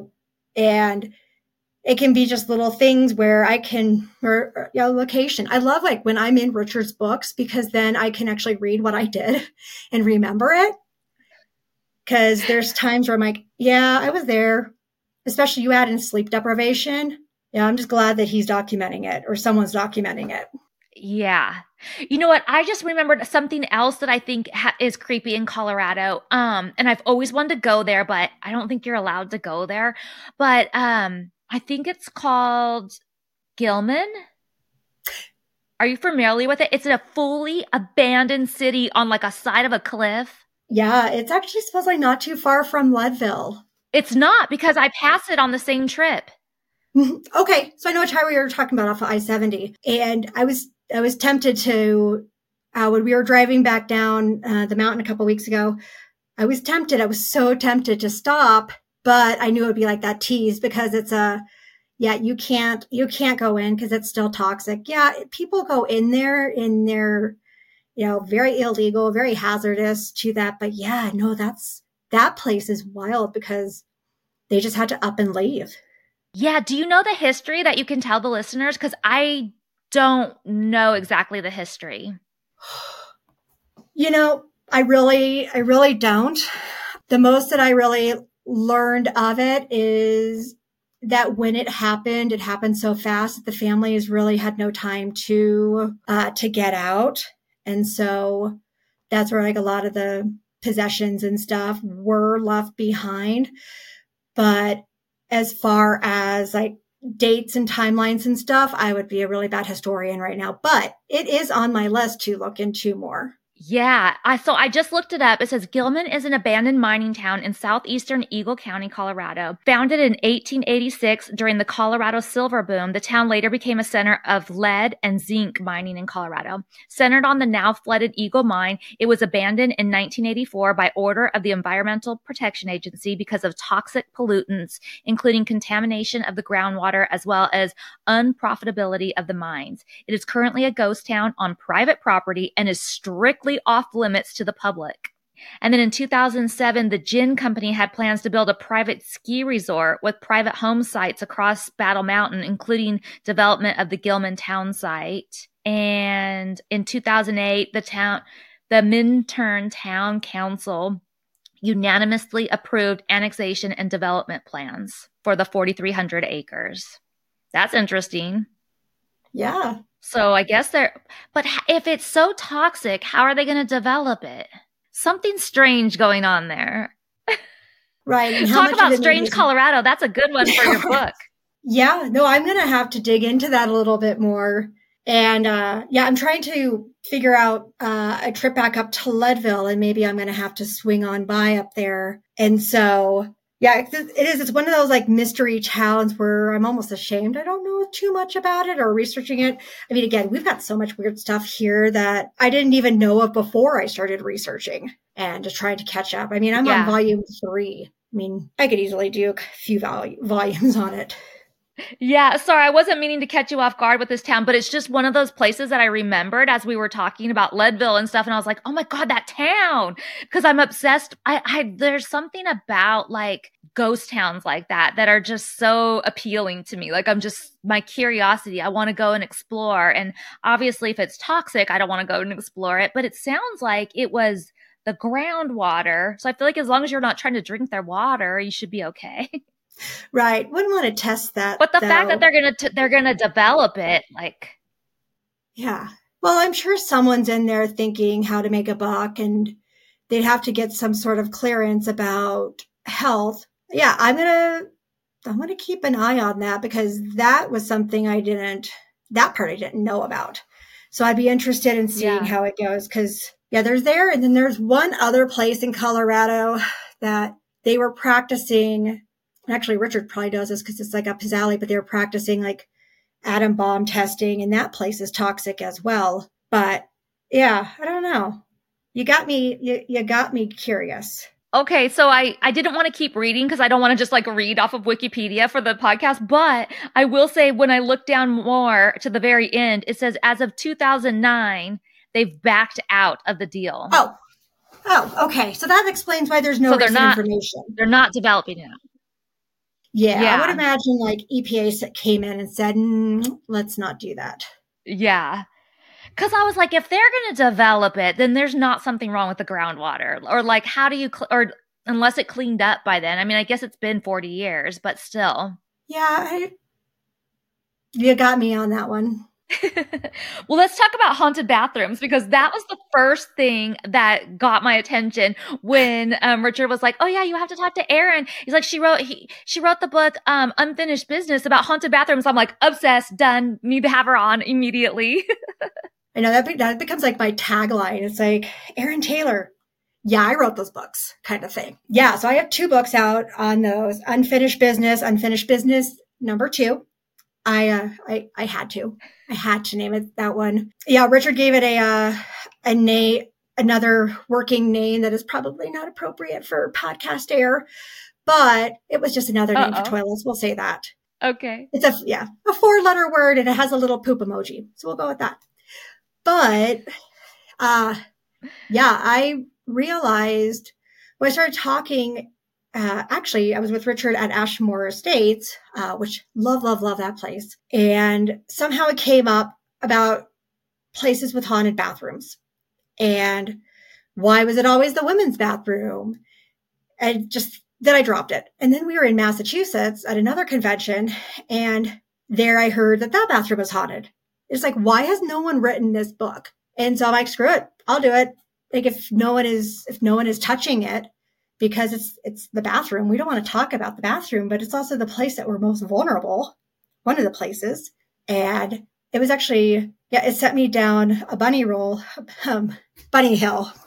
and it can be just little things where I can, location. I love like when I'm in Richard's books because then I can actually read what I did and remember it. Because there's times where I'm like, yeah, I was there. Especially you add in sleep deprivation. Yeah, I'm just glad that he's documenting it or someone's documenting it. Yeah. You know what? I just remembered something else that I think is creepy in Colorado. And I've always wanted to go there, but I don't think you're allowed to go there. But I think it's called Gilman. Are you familiar with it? It's in a fully abandoned city on like a side of a cliff. Yeah, it's actually supposedly not too far from Leadville. It's not because I passed it on the same trip. Okay, so I know which highway we were talking about off of I-70. And I was tempted to, when we were driving back down the mountain a couple weeks ago, I was so tempted to stop, but I knew it would be like that tease because it's Yeah, you can't go in because it's still toxic. Yeah, people go in there in their, very illegal, very hazardous to that. But yeah, no, that place is wild because they just had to up and leave. Yeah. Do you know the history that you can tell the listeners? Because I don't know exactly the history. I really don't. The most that I really learned of it is that when it happened so fast that the families really had no time to get out. And so that's where like a lot of the possessions and stuff were left behind. But as far as like dates and timelines and stuff, I would be a really bad historian right now, but it is on my list to look into more. Yeah. So I just looked it up. It says Gilman is an abandoned mining town in southeastern Eagle County, Colorado. Founded in 1886 during the Colorado silver boom, the town later became a center of lead and zinc mining in Colorado. Centered on the now flooded Eagle mine, it was abandoned in 1984 by order of the Environmental Protection Agency because of toxic pollutants, including contamination of the groundwater as well as unprofitability of the mines. It is currently a ghost town on private property and is strictly off limits to the public. And then in 2007, the Gin Company had plans to build a private ski resort with private home sites across Battle Mountain, including development of the Gilman town site. And in 2008, the Minturn Town Council unanimously approved annexation and development plans for the 4,300 acres. That's interesting. Yeah. So I guess but if it's so toxic, how are they going to develop it? Something strange going on there. Right. And talk about strange Colorado. That's a good one for your book. Yeah. No, I'm going to have to dig into that a little bit more. And I'm trying to figure out a trip back up to Leadville, and maybe I'm going to have to swing on by up there. And so, yeah, it is. It's one of those like mystery towns where I'm almost ashamed I don't know too much about it or researching it. I mean, again, we've got so much weird stuff here that I didn't even know of before I started researching and just trying to catch up. I mean, I'm on volume 3. I mean, I could easily do a few volumes on it. Yeah, sorry, I wasn't meaning to catch you off guard with this town, but it's just one of those places that I remembered as we were talking about Leadville and stuff, and I was like, oh my God, that town! Because I'm obsessed. There's something about like ghost towns like that are just so appealing to me. Like my curiosity, I want to go and explore. And obviously if it's toxic, I don't want to go and explore it, but it sounds like it was the groundwater. So I feel like as long as you're not trying to drink their water, you should be okay. Right. Wouldn't want to test that. But the fact that they're gonna develop it, like, yeah. Well, I'm sure someone's in there thinking how to make a buck, and they'd have to get some sort of clearance about health. Yeah, I'm gonna keep an eye on that because that was something that part I didn't know about. So I'd be interested in seeing how it goes because there's there, and then there's one other place in Colorado that they were practicing. Actually, Richard probably knows this because it's like up his alley, but they were practicing like atom bomb testing, and that place is toxic as well. But yeah, I don't know. You got me curious. Okay, so I didn't want to keep reading because I don't want to just like read off of Wikipedia for the podcast, but I will say when I look down more to the very end, it says as of 2009, they've backed out of the deal. Oh, okay. So that explains why there's no recent information. They're not developing it. Yeah, I would imagine like EPA came in and said, let's not do that. Yeah. Because I was like, if they're going to develop it, then there's not something wrong with the groundwater. Or like, how do you, or unless it cleaned up by then. I mean, I guess it's been 40 years, but still. Yeah, you got me on that one. Well, let's talk about haunted bathrooms because that was the first thing that got my attention when Richard was like, "Oh yeah, you have to talk to Erin." He's like, "She wrote the book Unfinished Business about haunted bathrooms." I'm like, obsessed, done. Need to have her on immediately. I know that becomes like my tagline. It's like Erin Taylor. Yeah, I wrote those books, kind of thing. Yeah, so I have 2 books out on those: Unfinished Business number 2. I had to name it that one. Yeah, Richard gave it a name, another working name that is probably not appropriate for podcast air, but it was just another name for toilets. We'll say that. Okay. It's a 4-letter word, and it has a little poop emoji. So we'll go with that. But, I realized when I started talking, actually, I was with Richard at Ashmore Estates, which love that place. And somehow it came up about places with haunted bathrooms. And why was it always the women's bathroom? And then I dropped it. And then we were in Massachusetts at another convention, and there I heard that bathroom was haunted. It's like, why has no one written this book? And so I'm like, screw it, I'll do it. Like, if no one is touching it, because it's the bathroom. We don't want to talk about the bathroom, but it's also the place that we're most vulnerable. One of the places. And it was actually, it set me down a bunny hill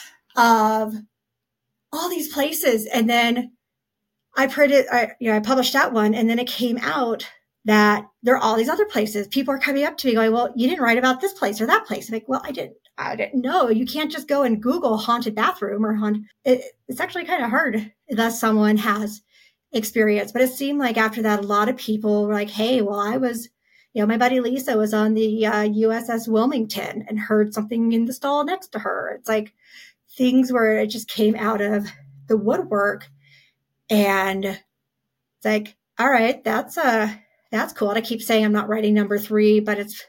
of all these places. And then I published that one, and then it came out that there are all these other places. People are coming up to me going, well, you didn't write about this place or that place. I'm like, well, I didn't know. You can't just go and Google haunted bathroom or it's actually kind of hard unless someone has experience. But it seemed like after that, a lot of people were like, hey, well, I was, my buddy Lisa was on the USS Wilmington and heard something in the stall next to her. It's like things where it just came out of the woodwork. And it's like, all right, that's cool. And I keep saying I'm not writing number 3, but it's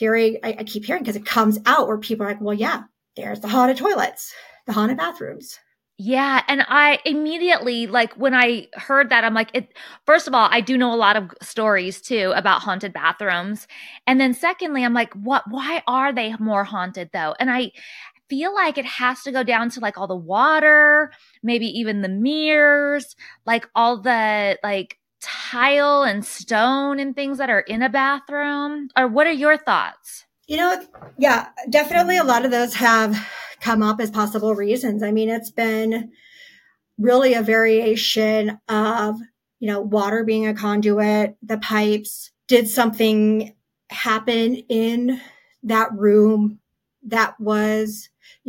I keep hearing because it comes out where people are like, well, yeah, there's the haunted toilets, the haunted bathrooms. Yeah. And I immediately, like, when I heard that, I'm like, first of all, I do know a lot of stories too about haunted bathrooms. And then secondly, I'm like, why are they more haunted though? And I feel like it has to go down to like all the water, maybe even the mirrors, like all the like tile and stone and things that are in a bathroom. Or what are your thoughts? Yeah, definitely a lot of those have come up as possible reasons. I mean, it's been really a variation of, water being a conduit, the pipes. Did something happen in that room that was,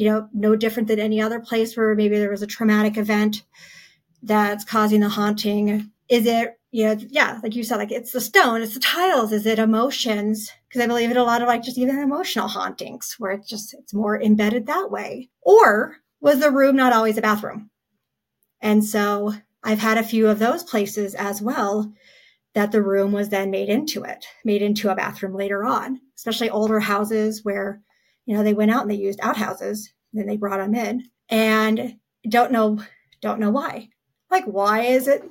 no different than any other place where maybe there was a traumatic event that's causing the haunting? Is it, like you said, like it's the stone, it's the tiles, is it emotions? Because I believe in a lot of like just even emotional hauntings where it's more embedded that way. Or was the room not always a bathroom? And so I've had a few of those places as well that the room was then made into a bathroom later on, especially older houses where, they went out and they used outhouses, then they brought them in and don't know why. Like, why is it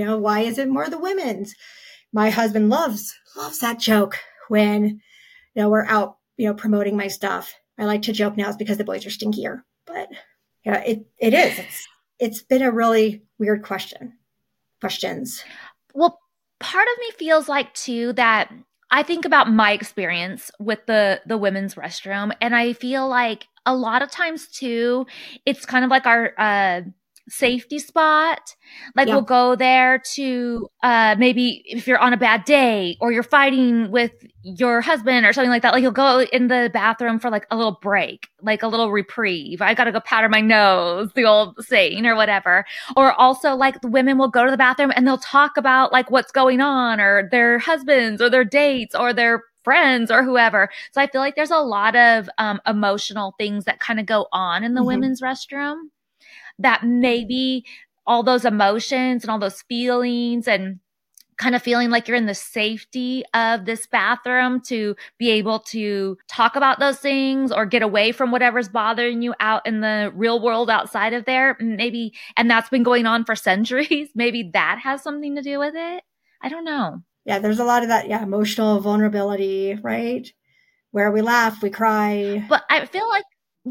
more the women's? My husband loves that joke when, we're out, promoting my stuff. I like to joke now it's because the boys are stinkier, but it is. It's been a really weird questions. Well, part of me feels like too that I think about my experience with the women's restroom, and I feel like a lot of times too, it's kind of like our safety spot. Like we'll go there to maybe if you're on a bad day or you're fighting with your husband or something like that, like you'll go in the bathroom for like a little break, like a little reprieve. I gotta go powder my nose, the old saying or whatever. Or also like the women will go to the bathroom and they'll talk about like what's going on or their husbands or their dates or their friends or whoever. So I feel like there's a lot of emotional things that kind of go on in the women's restroom, that maybe all those emotions and all those feelings and kind of feeling like you're in the safety of this bathroom to be able to talk about those things or get away from whatever's bothering you out in the real world outside of there. Maybe, and that's been going on for centuries. Maybe that has something to do with it. I don't know. Yeah, there's a lot of that. Yeah, emotional vulnerability, right? Where we laugh, we cry. But I feel like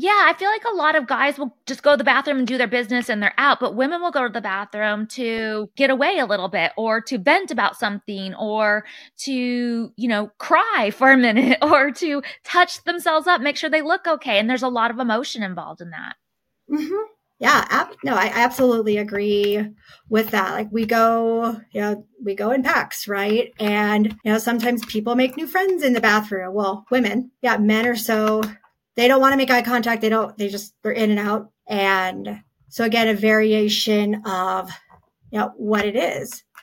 a lot of guys will just go to the bathroom and do their business and they're out, but women will go to the bathroom to get away a little bit or to vent about something or to, cry for a minute or to touch themselves up, make sure they look okay. And there's a lot of emotion involved in that. Mm-hmm. Yeah. I absolutely agree with that. Like we go in packs, right? And, sometimes people make new friends in the bathroom. Well, women, men are so... They don't want to make eye contact. They're in and out. And so again, a variation of, what it is.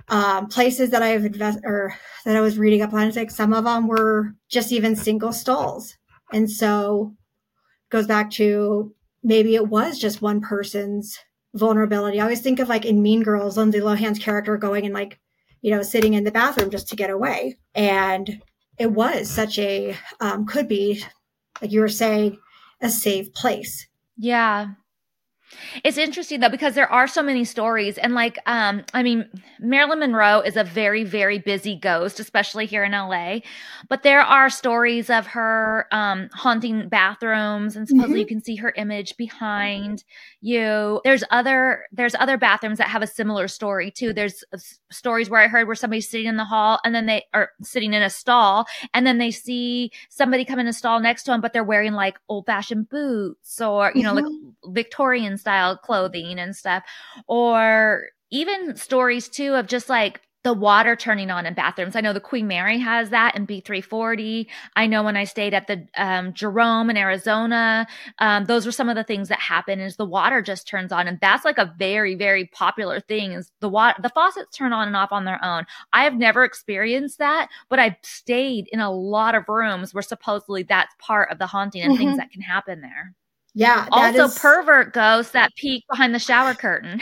places that that I was reading up on, it's like some of them were just even single stalls. And so it goes back to maybe it was just one person's vulnerability. I always think of like in Mean Girls, Lindsay Lohan's character going and like, sitting in the bathroom just to get away. And it was such a, could be, like you were saying, a safe place. Yeah. It's interesting though, because there are so many stories and Marilyn Monroe is a very, very busy ghost, especially here in LA, but there are stories of her, haunting bathrooms and supposedly you can see her image behind you. There's other bathrooms that have a similar story too. There's stories where I heard where somebody's sitting in the hall and then they are sitting in a stall and then they see somebody come in a stall next to them, but they're wearing like old fashioned boots or, like Victorian style clothing and stuff, or even stories too of just like the water turning on in bathrooms. I know the Queen Mary has that in B340. I know when I stayed at the Jerome in Arizona, those were some of the things that happen is the water just turns on. And that's like a very, very popular thing is the faucets turn on and off on their own. I have never experienced that, but I've stayed in a lot of rooms where supposedly that's part of the haunting and things that can happen there. Yeah. Also, pervert ghosts that peek behind the shower curtain.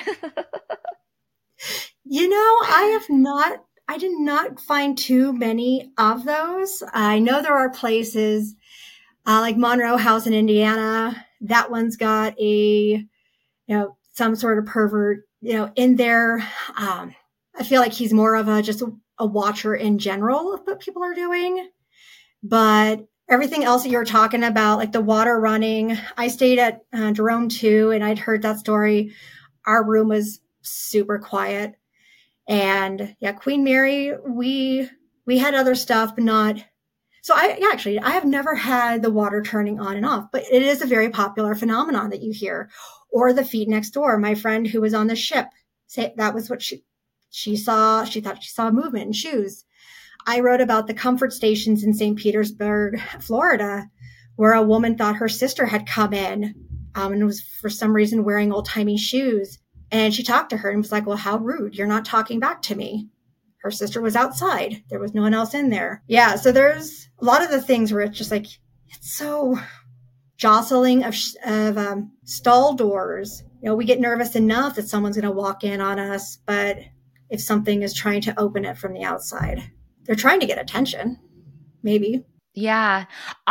I did not find too many of those. I know there are places like Monroe House in Indiana. That one's got some sort of pervert, in there. I feel like he's more of just a watcher in general of what people are doing. But everything else that you were talking about, like the water running, I stayed at Jerome too, and I'd heard that story. Our room was super quiet. And yeah, Queen Mary, we had other stuff, but not. So I have never had the water turning on and off, but it is a very popular phenomenon that you hear. Or the feet next door. My friend who was on the ship, that was what she saw. She thought she saw movement in shoes. I wrote about the comfort stations in St. Petersburg, Florida, where a woman thought her sister had come in and was for some reason wearing old-timey shoes. And she talked to her and was like, well, how rude. You're not talking back to me. Her sister was outside. There was no one else in there. Yeah, so there's a lot of the things where it's just like, it's so jostling of stall doors. We get nervous enough that someone's going to walk in on us, but if something is trying to open it from the outside, they're trying to get attention, maybe. Yeah.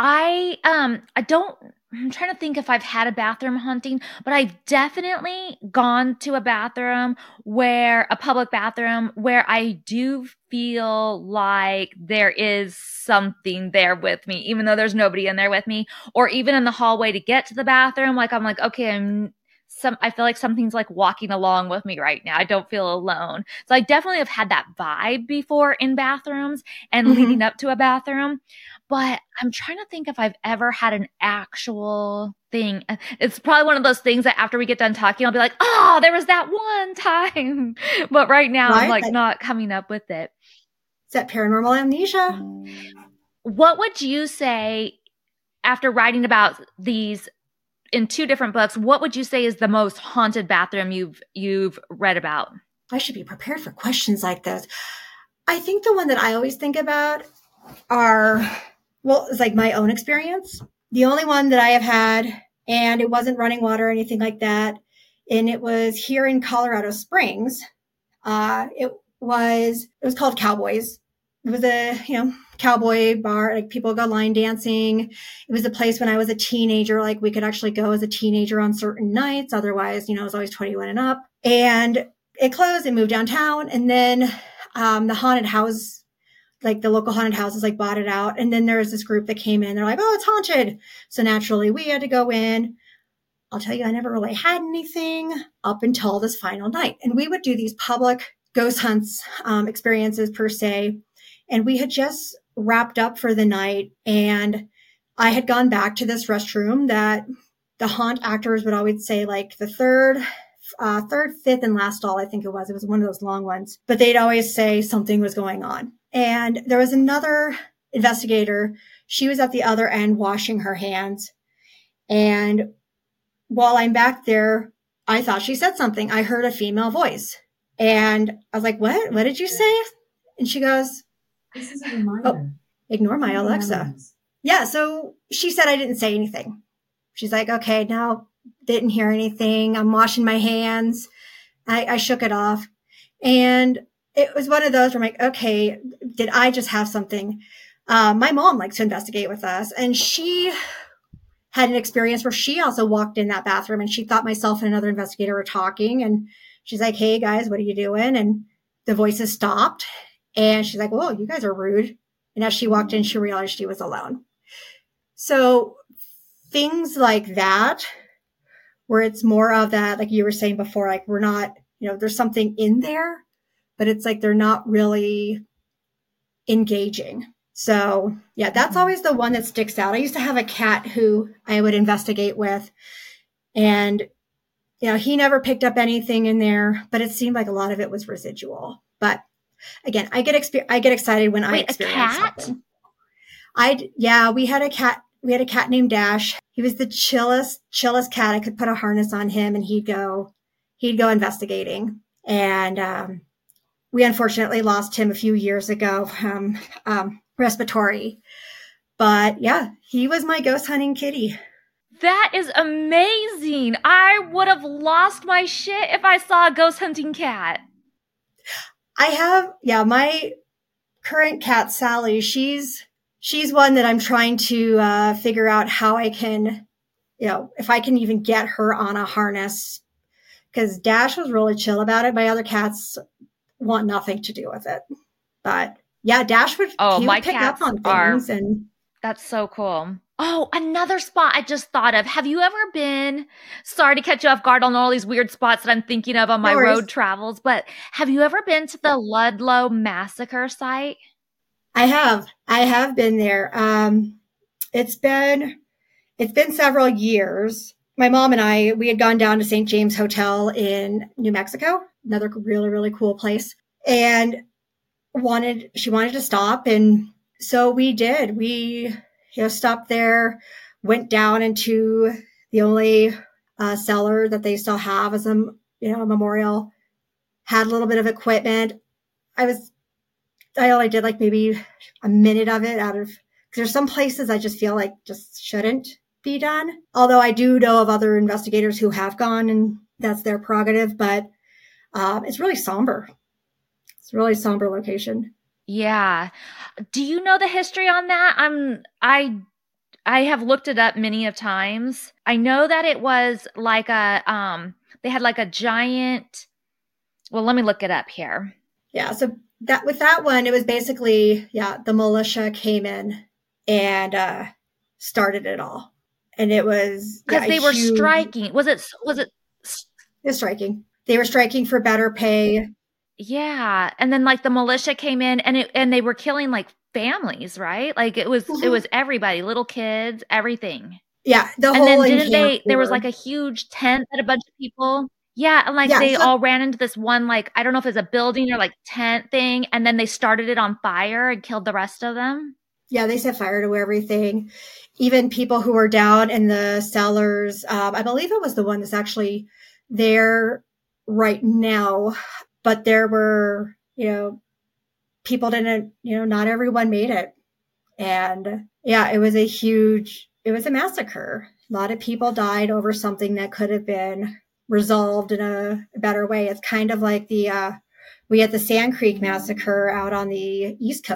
I'm trying to think if I've had a bathroom haunting, but I've definitely gone to a public bathroom where I do feel like there is something there with me, even though there's nobody in there with me, or even in the hallway to get to the bathroom. Like, I'm like, okay, I feel like something's like walking along with me right now. I don't feel alone. So I definitely have had that vibe before in bathrooms and leading up to a bathroom. But I'm trying to think if I've ever had an actual thing. It's probably one of those things that after we get done talking, I'll be like, oh, there was that one time. But right now I'm like not coming up with it. Is that paranormal amnesia? What would you say after writing about these in 2 different books, what would you say is the most haunted bathroom you've read about? I should be prepared for questions like this. I think the one that I always think about it's like my own experience. The only one that I have had, and it wasn't running water or anything like that, and it was here in Colorado Springs. It was called Cowboys. It was a, cowboy bar, like people go line dancing. It was a place when I was a teenager, like we could actually go as a teenager on certain nights. Otherwise, it was always 21 and up. And it closed and moved downtown. And then the haunted house, like the local haunted houses, like bought it out. And then there was this group that came in. They're like, oh, it's haunted. So naturally we had to go in. I'll tell you, I never really had anything up until this final night. And we would do these public ghost hunts, experiences per se. And we had just wrapped up for the night, and I had gone back to this restroom that the haunt actors would always say, like the third, fifth, and last stall, I think it was. It was one of those long ones. But they'd always say something was going on. And there was another investigator. She was at the other end washing her hands. And while I'm back there, I thought she said something. I heard a female voice. And I was like, what? What did you say? And she goes, This is a reminder. oh, ignore my Alexa. Yeah. So she said I didn't say anything. She's like, okay, no, didn't hear anything. I'm washing my hands. I shook it off. And it was one of those where I'm like, okay, did I just have something? My mom likes to investigate with us, and she had an experience where she also walked in that bathroom and she thought myself and another investigator were talking. And she's like, hey guys, what are you doing? And the voices stopped. And she's like, whoa, you guys are rude. And as she walked in, she realized she was alone. So things like that, where it's more of that, like you were saying before, like we're not, there's something in there, but it's like they're not really engaging. So yeah, that's always the one that sticks out. I used to have a cat who I would investigate with, and he never picked up anything in there, but it seemed like a lot of it was residual. But again, I get excited when I experience something. We had a cat. We had a cat named Dash. He was the chillest cat. I could put a harness on him and he'd go investigating. And we unfortunately lost him a few years ago from respiratory. But yeah, he was my ghost hunting kitty. That is amazing. I would have lost my shit if I saw a ghost hunting cat. My current cat, Sally, she's one that I'm trying to figure out how I can, if I can even get her on a harness, because Dash was really chill about it. My other cats want nothing to do with it. But yeah, Dash would pick up on things. And that's so cool. Oh, another spot I just thought of. Have you ever been, sorry to catch you off guard on all these weird spots that I'm thinking of on my road travels, but have you ever been to the Ludlow massacre site? I have been there. It's been several years. My mom and we had gone down to St. James Hotel in New Mexico, another really, really cool place, and she wanted to stop. And so we did. We, stopped there, went down into the only cellar that they still have as a memorial, had a little bit of equipment. I only did like maybe a minute of it because there's some places I just feel like just shouldn't be done. Although I do know of other investigators who have gone, and that's their prerogative, but it's really somber. It's a really somber location. Yeah. Do you know the history on that? I have looked it up many of times. I know that it was like they had like a giant, well, let me look it up here. Yeah. So with that one, it was basically, the militia came in and started it all. And it was because they were striking. Was it? It was striking. They were striking for better pay. Yeah. And then like the militia came in and they were killing like families, right? Like it was everybody, little kids, everything. Yeah. There was like a huge tent that a bunch of people. Yeah. And like they all ran into this one, like, I don't know if it's a building or like tent thing. And then they started it on fire and killed the rest of them. Yeah. They set fire to everything. Even people who were down in the cellars. I believe it was the one that's actually there right now. But there were, people didn't, not everyone made it. And yeah, it was a massacre. A lot of people died over something that could have been resolved in a better way. It's kind of like we had the Sand Creek massacre out on the east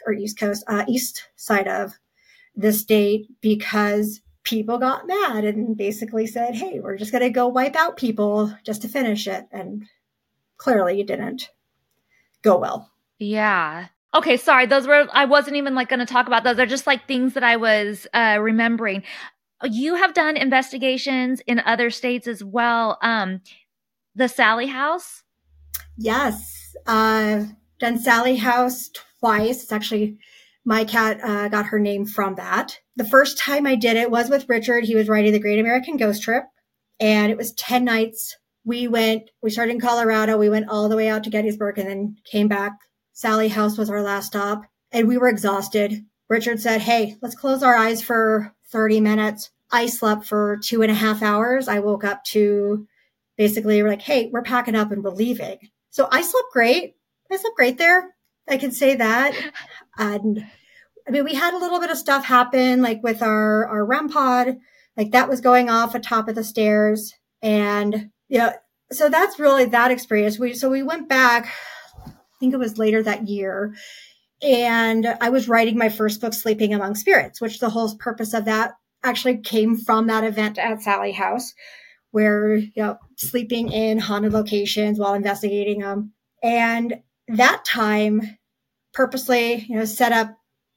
side of the state, because people got mad and basically said, hey, we're just going to go wipe out people just to finish it. And clearly it didn't go well. Yeah. Okay. Sorry. I wasn't even like going to talk about those. They're just like things that I was remembering. You have done investigations in other states as well. The Sallie House? Yes. Done Sallie House twice. It's actually, my cat got her name from that. The first time I did it was with Richard. He was writing the Great American Ghost Trip, and it was 10 nights. We started in Colorado. We went all the way out to Gettysburg and then came back. Sallie House was our last stop, and we were exhausted. Richard said, hey, let's close our eyes for 30 minutes. I slept for 2.5 hours. I woke up to basically, we're like, hey, we're packing up and we're leaving. So I slept great. I slept great there. I can say that. And I mean, we had a little bit of stuff happen, like with our REM pod, like that was going off atop of the stairs. And, so that's really that experience. We went back, I think it was later that year, and I was writing my first book, Sleeping Among Spirits, which the whole purpose of that actually came from that event at Sally House, where, sleeping in haunted locations while investigating them. And that time purposely, set up,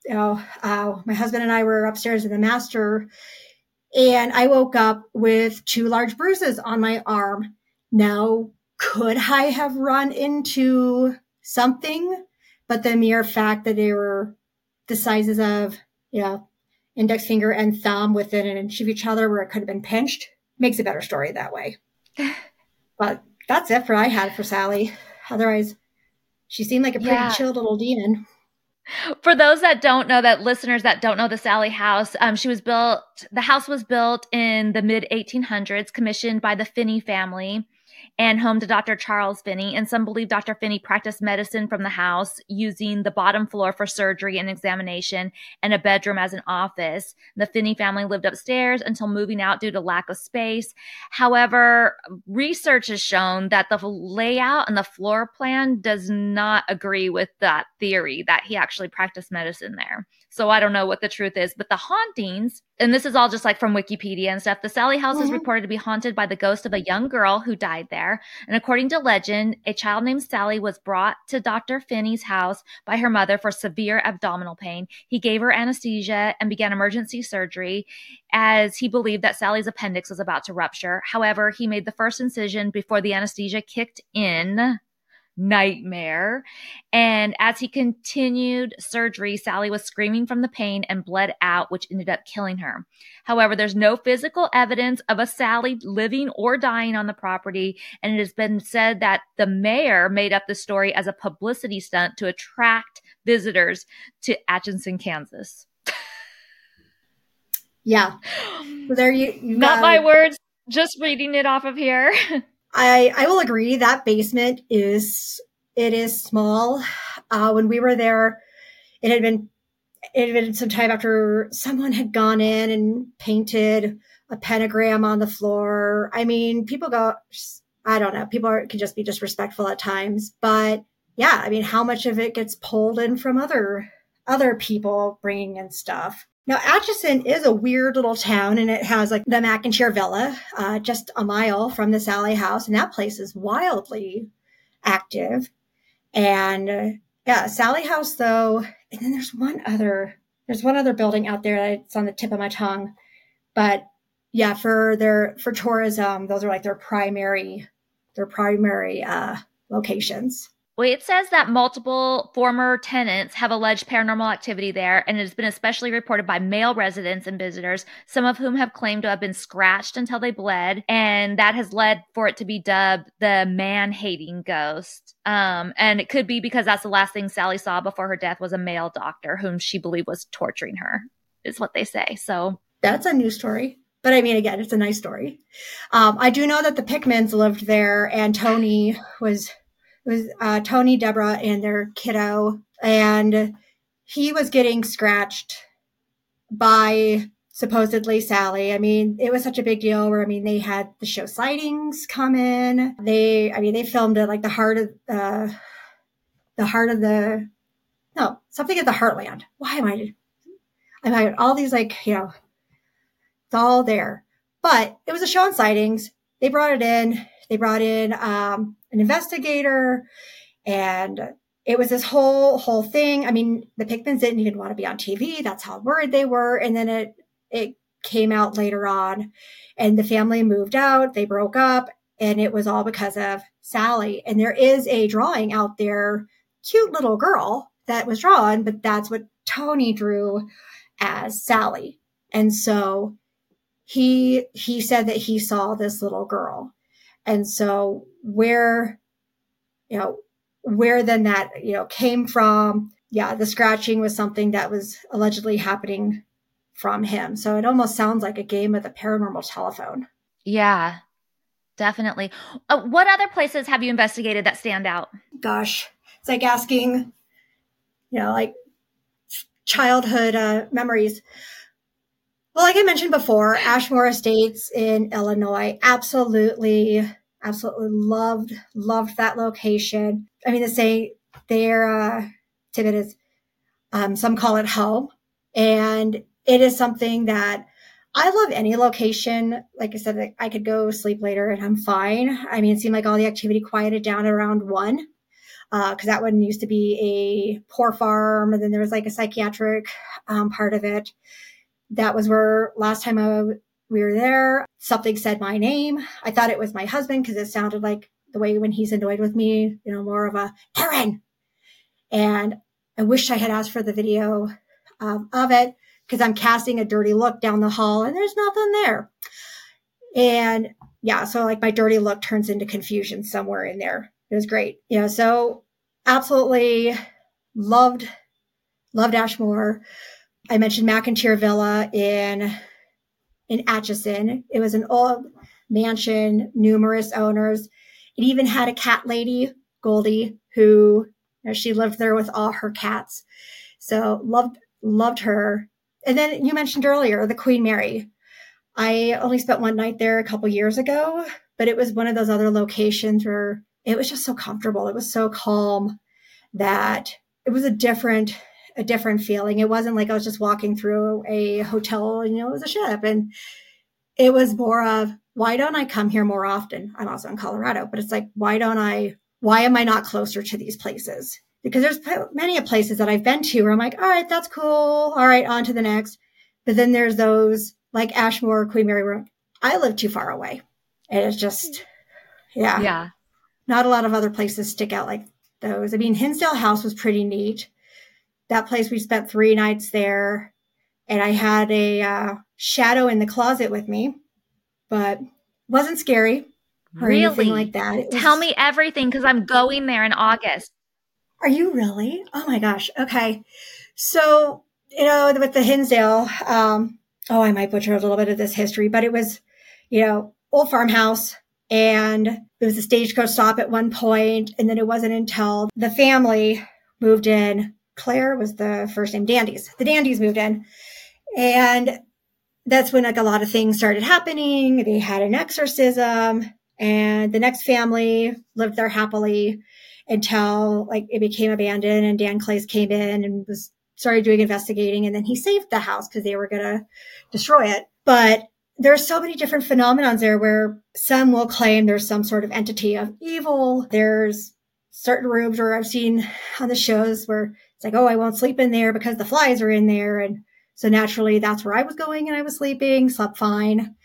my husband and I were upstairs in the master, and I woke up with 2 large bruises on my arm. Now, could I have run into something? But the mere fact that they were the sizes of, index finger and thumb within an inch of each other where it could have been pinched makes a better story that way. But that's it for I had for Sally. Otherwise, she seemed like a pretty chill little demon. For those that don't know, listeners that don't know the Sally House, the house was built in the mid 1800s, commissioned by the Finney family and home to Dr. Charles Finney. And some believe Dr. Finney practiced medicine from the house, using the bottom floor for surgery and examination and a bedroom as an office. The Finney family lived upstairs until moving out due to lack of space. However, research has shown that the layout and the floor plan does not agree with that theory that he actually practiced medicine there. So I don't know what the truth is, but the hauntings, and this is all just like from Wikipedia and stuff, the Sally House is reported to be haunted by the ghost of a young girl who died there. And according to legend, a child named Sally was brought to Dr. Finney's house by her mother for severe abdominal pain. He gave her anesthesia and began emergency surgery, as he believed that Sally's appendix was about to rupture. However, he made the first incision before the anesthesia kicked in. Nightmare. And as he continued surgery, Sally was screaming from the pain and bled out, which ended up killing her. However, there's no physical evidence of a Sally living or dying on the property, and it has been said that the mayor made up the story as a publicity stunt to attract visitors to Atchison, Kansas. Yeah. So there you not my words, just reading it off of here. I will agree that basement is small. When we were there, it had been some time after someone had gone in and painted a pentagram on the floor. I mean, people can just be disrespectful at times, but yeah, I mean, how much of it gets pulled in from other people bringing in stuff? Now, Atchison is a weird little town, and it has like the McIntyre Villa, just a mile from the Sally House. And that place is wildly active. And Sally House though. And then there's one other building out there that's on the tip of my tongue. But yeah, for tourism, those are like their primary locations. Well, it says that multiple former tenants have alleged paranormal activity there, and it has been especially reported by male residents and visitors, some of whom have claimed to have been scratched until they bled, and that has led for it to be dubbed the man-hating ghost. And it could be because that's the last thing Sally saw before her death was a male doctor whom she believed was torturing her, is what they say. So that's a new story. But I mean, again, it's a nice story. I do know that the Pickmans lived there, and Tony was Tony, Deborah, and their kiddo. And he was getting scratched by supposedly Sally. I mean, it was such a big deal where, I mean, they had the show Sightings come in. They filmed it like something at the Heartland. Why am I all these it's all there. But it was a show on Sightings. They brought it in. They brought in an investigator, and it was this whole thing. I mean, the Pickmans didn't even want to be on TV. That's how worried they were. And then it came out later on, and the family moved out. They broke up, and it was all because of Sally. And there is a drawing out there, cute little girl that was drawn, but that's what Tony drew as Sally. And so he said that he saw this little girl. And so where then that, came from, the scratching was something that was allegedly happening from him. So it almost sounds like a game of the paranormal telephone. Yeah. Definitely. What other places have you investigated that stand out? Gosh, it's like asking, like childhood memories. Well, like I mentioned before, Ashmore Estates in Illinois, absolutely loved that location. I mean, their tidbit is, some call it home, and it is something that I love. Any location, like I said, I could go sleep later and I'm fine. I mean, it seemed like all the activity quieted down around 1. Because that one used to be a poor farm, and then there was like a psychiatric part of it. That was where last time we were there, something said my name. I thought it was my husband because it sounded like the way when he's annoyed with me, more of a Erin. And I wish I had asked for the video of it, because I'm casting a dirty look down the hall and there's nothing there. And yeah, so like my dirty look turns into confusion somewhere in there. It was great. So absolutely loved Ashmore. I mentioned McIntyre Villa in Atchison. It was an old mansion, numerous owners. It even had a cat lady, Goldie, who she lived there with all her cats. So loved her. And then you mentioned earlier the Queen Mary. I only spent one night there a couple years ago, but it was one of those other locations where it was just so comfortable. It was so calm that it was a different feeling. It wasn't like I was just walking through a hotel and, it was a ship. And it was more of, why don't I come here more often? I'm also in Colorado, but it's like, why am I not closer to these places? Because there's many places that I've been to where I'm like, all right, that's cool. All right, on to the next. But then there's those like Ashmore, Queen Mary, where I live too far away. And it's just, yeah. Not a lot of other places stick out like those. I mean, Hinsdale House was pretty neat. That place, we spent 3 nights there, and I had a shadow in the closet with me, but wasn't scary or anything like that. Tell me everything, because I'm going there in August. Are you really? Oh my gosh. Okay. So, with the Hinsdale, I might butcher a little bit of this history, but it was, old farmhouse, and it was a stagecoach stop at one point. And then it wasn't until the family moved in. Claire was the first name, Dandies. The Dandies moved in. And that's when like a lot of things started happening. They had an exorcism, and the next family lived there happily until like it became abandoned, and Dan Clays came in and started doing investigating. And then he saved the house because they were going to destroy it. But there's so many different phenomenons there where some will claim there's some sort of entity of evil. There's certain rooms where I've seen on the shows where it's like, oh, I won't sleep in there because the flies are in there. And so naturally that's where I was going, and I was sleeping, slept fine.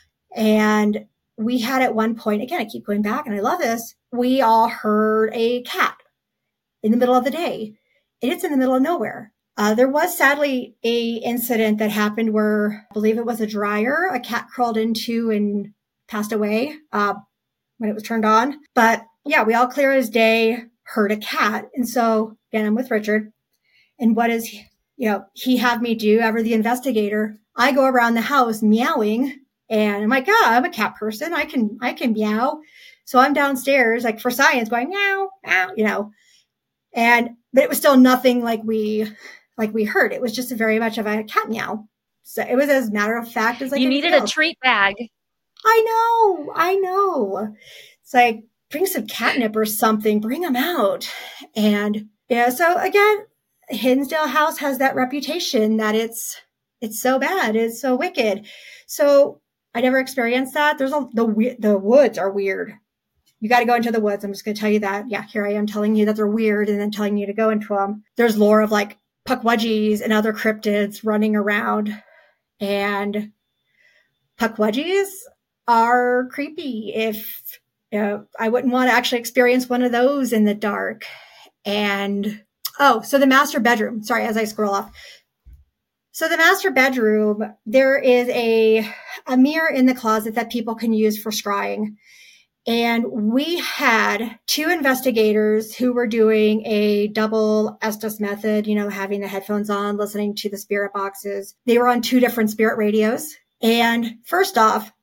And we had at one point, again, I keep going back and I love this, we all heard a cat in the middle of the day, and it's in the middle of nowhere. There was sadly a incident that happened where I believe it was a dryer a cat crawled into and passed away when it was turned on. But yeah, we all clear as day heard a cat. And so again, I'm with Richard. And what is, he had me do, ever the investigator, I go around the house meowing, and I'm like, oh, I'm a cat person. I can meow. So I'm downstairs, like for science, going meow, meow, but it was still nothing like we heard. It was just very much of a cat meow. So it was as matter of fact as like you needed a treat bag. I know. It's like, bring some catnip or something, bring them out. And so again, Hinsdale House has that reputation that it's so bad, it's so wicked. So I never experienced that. The woods are weird. You got to go into the woods. I'm just going to tell you that. Yeah, here I am telling you that they're weird and then telling you to go into them. There's lore of like Pukwudgies and other cryptids running around, and Pukwudgies are creepy. If I wouldn't want to actually experience one of those in the dark. And so the master bedroom. Sorry, as I scroll off. So the master bedroom, there is a mirror in the closet that people can use for scrying. And we had 2 investigators who were doing a double Estes method, having the headphones on, listening to the spirit boxes. They were on 2 different spirit radios. And first off,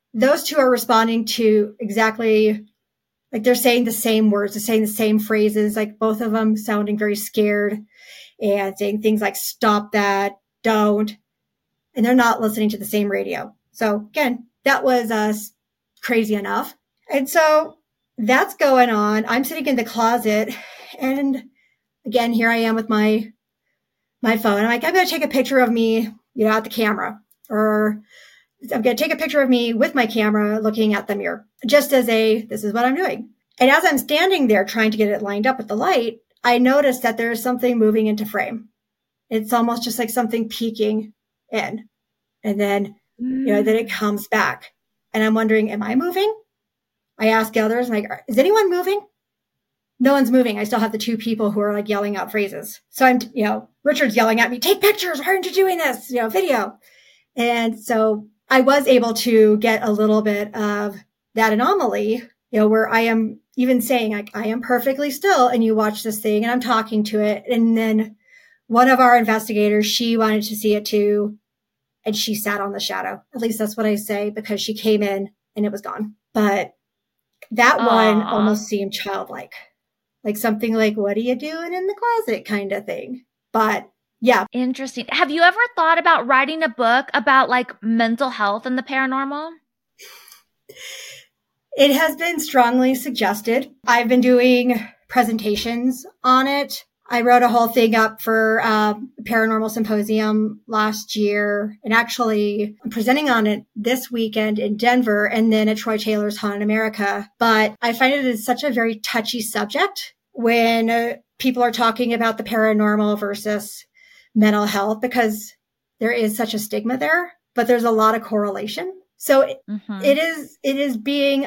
those two are responding to exactly, like they're saying the same words, they're saying the same phrases, like both of them sounding very scared and saying things like, stop that, don't. And they're not listening to the same radio. So again, that was crazy enough. And so that's going on. I'm sitting in the closet, and again, here I am with my phone. I'm like, I'm going to take a picture of me, at the camera, or I'm going to take a picture of me with my camera looking at the mirror, just as this is what I'm doing. And as I'm standing there trying to get it lined up with the light, I noticed that there's something moving into frame. It's almost just like something peeking in. And then, then it comes back. And I'm wondering, am I moving? I ask others, like, is anyone moving? No one's moving. I still have the two people who are like yelling out phrases. So I'm, Richard's yelling at me, take pictures. Why aren't you doing this? Video. And so I was able to get a little bit of that anomaly, where I am even saying, like, I am perfectly still, and you watch this thing, and I'm talking to it. And then one of our investigators, she wanted to see it too, and she sat on the shadow. At least that's what I say, because she came in and it was gone. But that one almost seemed childlike, like something like, what are you doing in the closet kind of thing. But yeah. Interesting. Have you ever thought about writing a book about like mental health and the paranormal? It has been strongly suggested. I've been doing presentations on it. I wrote a whole thing up for Paranormal Symposium last year, and actually I'm presenting on it this weekend in Denver and then at Troy Taylor's Haunted America. But I find it is such a very touchy subject when people are talking about the paranormal versus mental health, because there is such a stigma there, but there's a lot of correlation. So it is being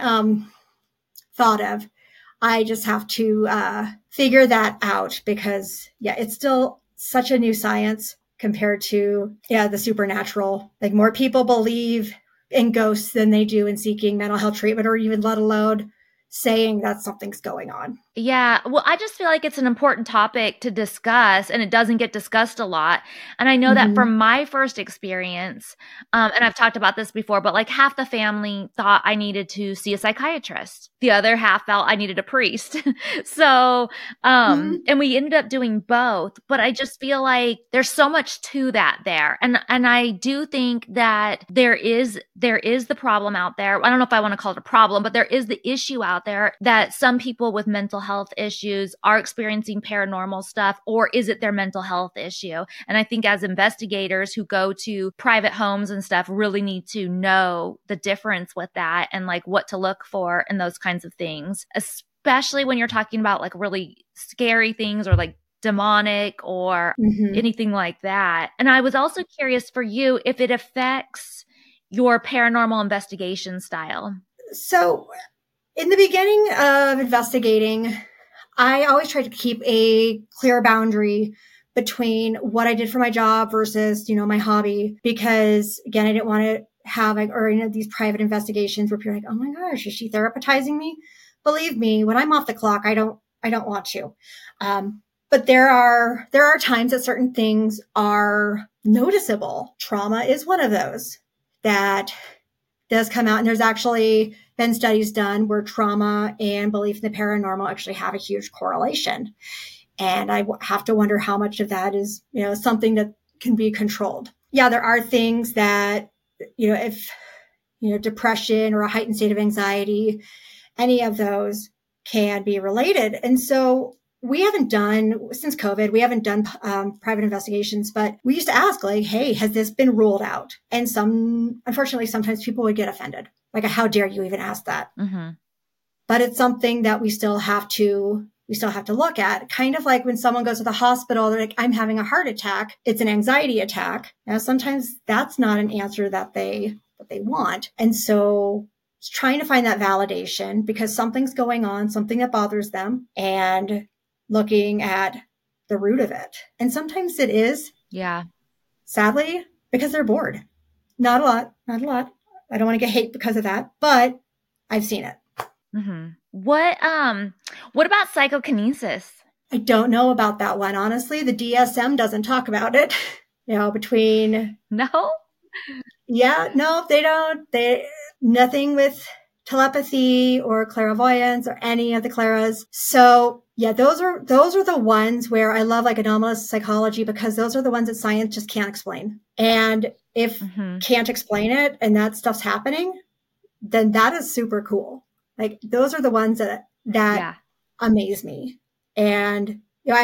thought of. I just have to figure that out, because it's still such a new science compared to the supernatural. Like, more people believe in ghosts than they do in seeking mental health treatment, or even let alone saying that something's going on. Yeah. Well, I just feel like it's an important topic to discuss, and it doesn't get discussed a lot. And I know that from my first experience, and I've talked about this before, but like half the family thought I needed to see a psychiatrist. The other half felt I needed a priest. So, and we ended up doing both, but I just feel like there's so much to that there. And I do think that there is the problem out there. I don't know if I want to call it a problem, but there is the issue out there that some people with mental health issues are experiencing paranormal stuff, or is it their mental health issue? And I think as investigators who go to private homes and stuff really need to know the difference with that and like what to look for and those kinds of things, especially when you're talking about like really scary things or like demonic or anything like that. And I was also curious for you if it affects your paranormal investigation style. So in the beginning of investigating, I always tried to keep a clear boundary between what I did for my job versus, my hobby, because again, I didn't want to have these private investigations where people are like, oh my gosh, is she therapizing me? Believe me, when I'm off the clock, I don't want to. But there are times that certain things are noticeable. Trauma is one of those that does come out. And there's actually been studies done where trauma and belief in the paranormal actually have a huge correlation. And I have to wonder how much of that is, something that can be controlled. Yeah, there are things that, if, depression or a heightened state of anxiety, any of those can be related. And so since COVID, we haven't done private investigations, but we used to ask like, hey, has this been ruled out? And unfortunately, sometimes people would get offended. Like, how dare you even ask that? But it's something that we still have to look at. Kind of like when someone goes to the hospital, they're like, I'm having a heart attack. It's an anxiety attack. Now, sometimes that's not an answer that they want. And so it's trying to find that validation because something's going on, something that bothers them, and looking at the root of it. And sometimes it is, sadly, because they're bored. Not a lot. I don't want to get hate because of that, but I've seen it. What about psychokinesis? I don't know about that one. Honestly, the DSM doesn't talk about it, between. No? Yeah, no, they don't. Nothing with telepathy or clairvoyance or any of the claras. So yeah, those are the ones where I love like anomalous psychology, because those are the ones that science just can't explain. And if can't explain it and that stuff's happening, then that is super cool. Like those are the ones that amaze me. And you know,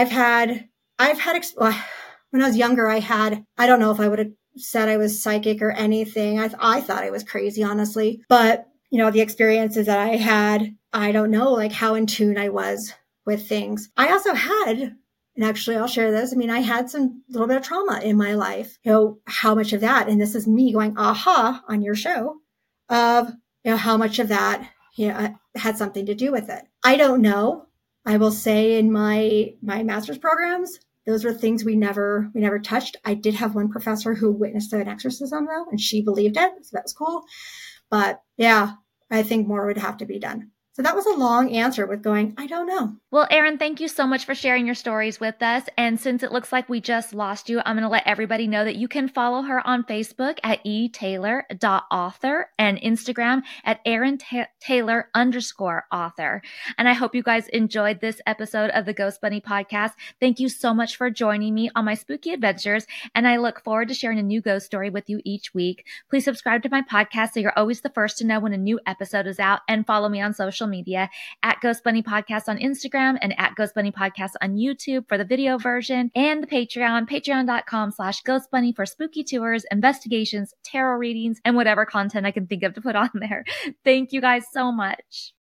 when I was younger, I don't know if I would have said I was psychic or anything. I thought I was crazy, honestly. But, you know, the experiences that I had, I don't know like how in tune I was with things. I also had, and actually I'll share this. I mean, I had some little bit of trauma in my life. You know, how much of that, and this is me going, aha, on your show, of, you know, how much of that, you know, had something to do with it. I don't know. I will say in my master's programs, those were things we never touched. I did have one professor who witnessed an exorcism though, and she believed it. So that was cool. But yeah, I think more would have to be done. So that was a long answer with going, I don't know. Well, Erin, thank you so much for sharing your stories with us. And since it looks like we just lost you, I'm going to let everybody know that you can follow her on Facebook at etaylor.author and Instagram at erintaylor_author. And I hope you guys enjoyed this episode of the Ghost Bunny podcast. Thank you so much for joining me on my spooky adventures. And I look forward to sharing a new ghost story with you each week. Please subscribe to my podcast so you're always the first to know when a new episode is out, and follow me on social media at Ghost Bunny Podcast on Instagram and at Ghost Bunny Podcast on YouTube for the video version, and the patreon.com/ghostbunny for spooky tours, investigations, tarot readings, and whatever content I can think of to put on there. Thank you guys so much.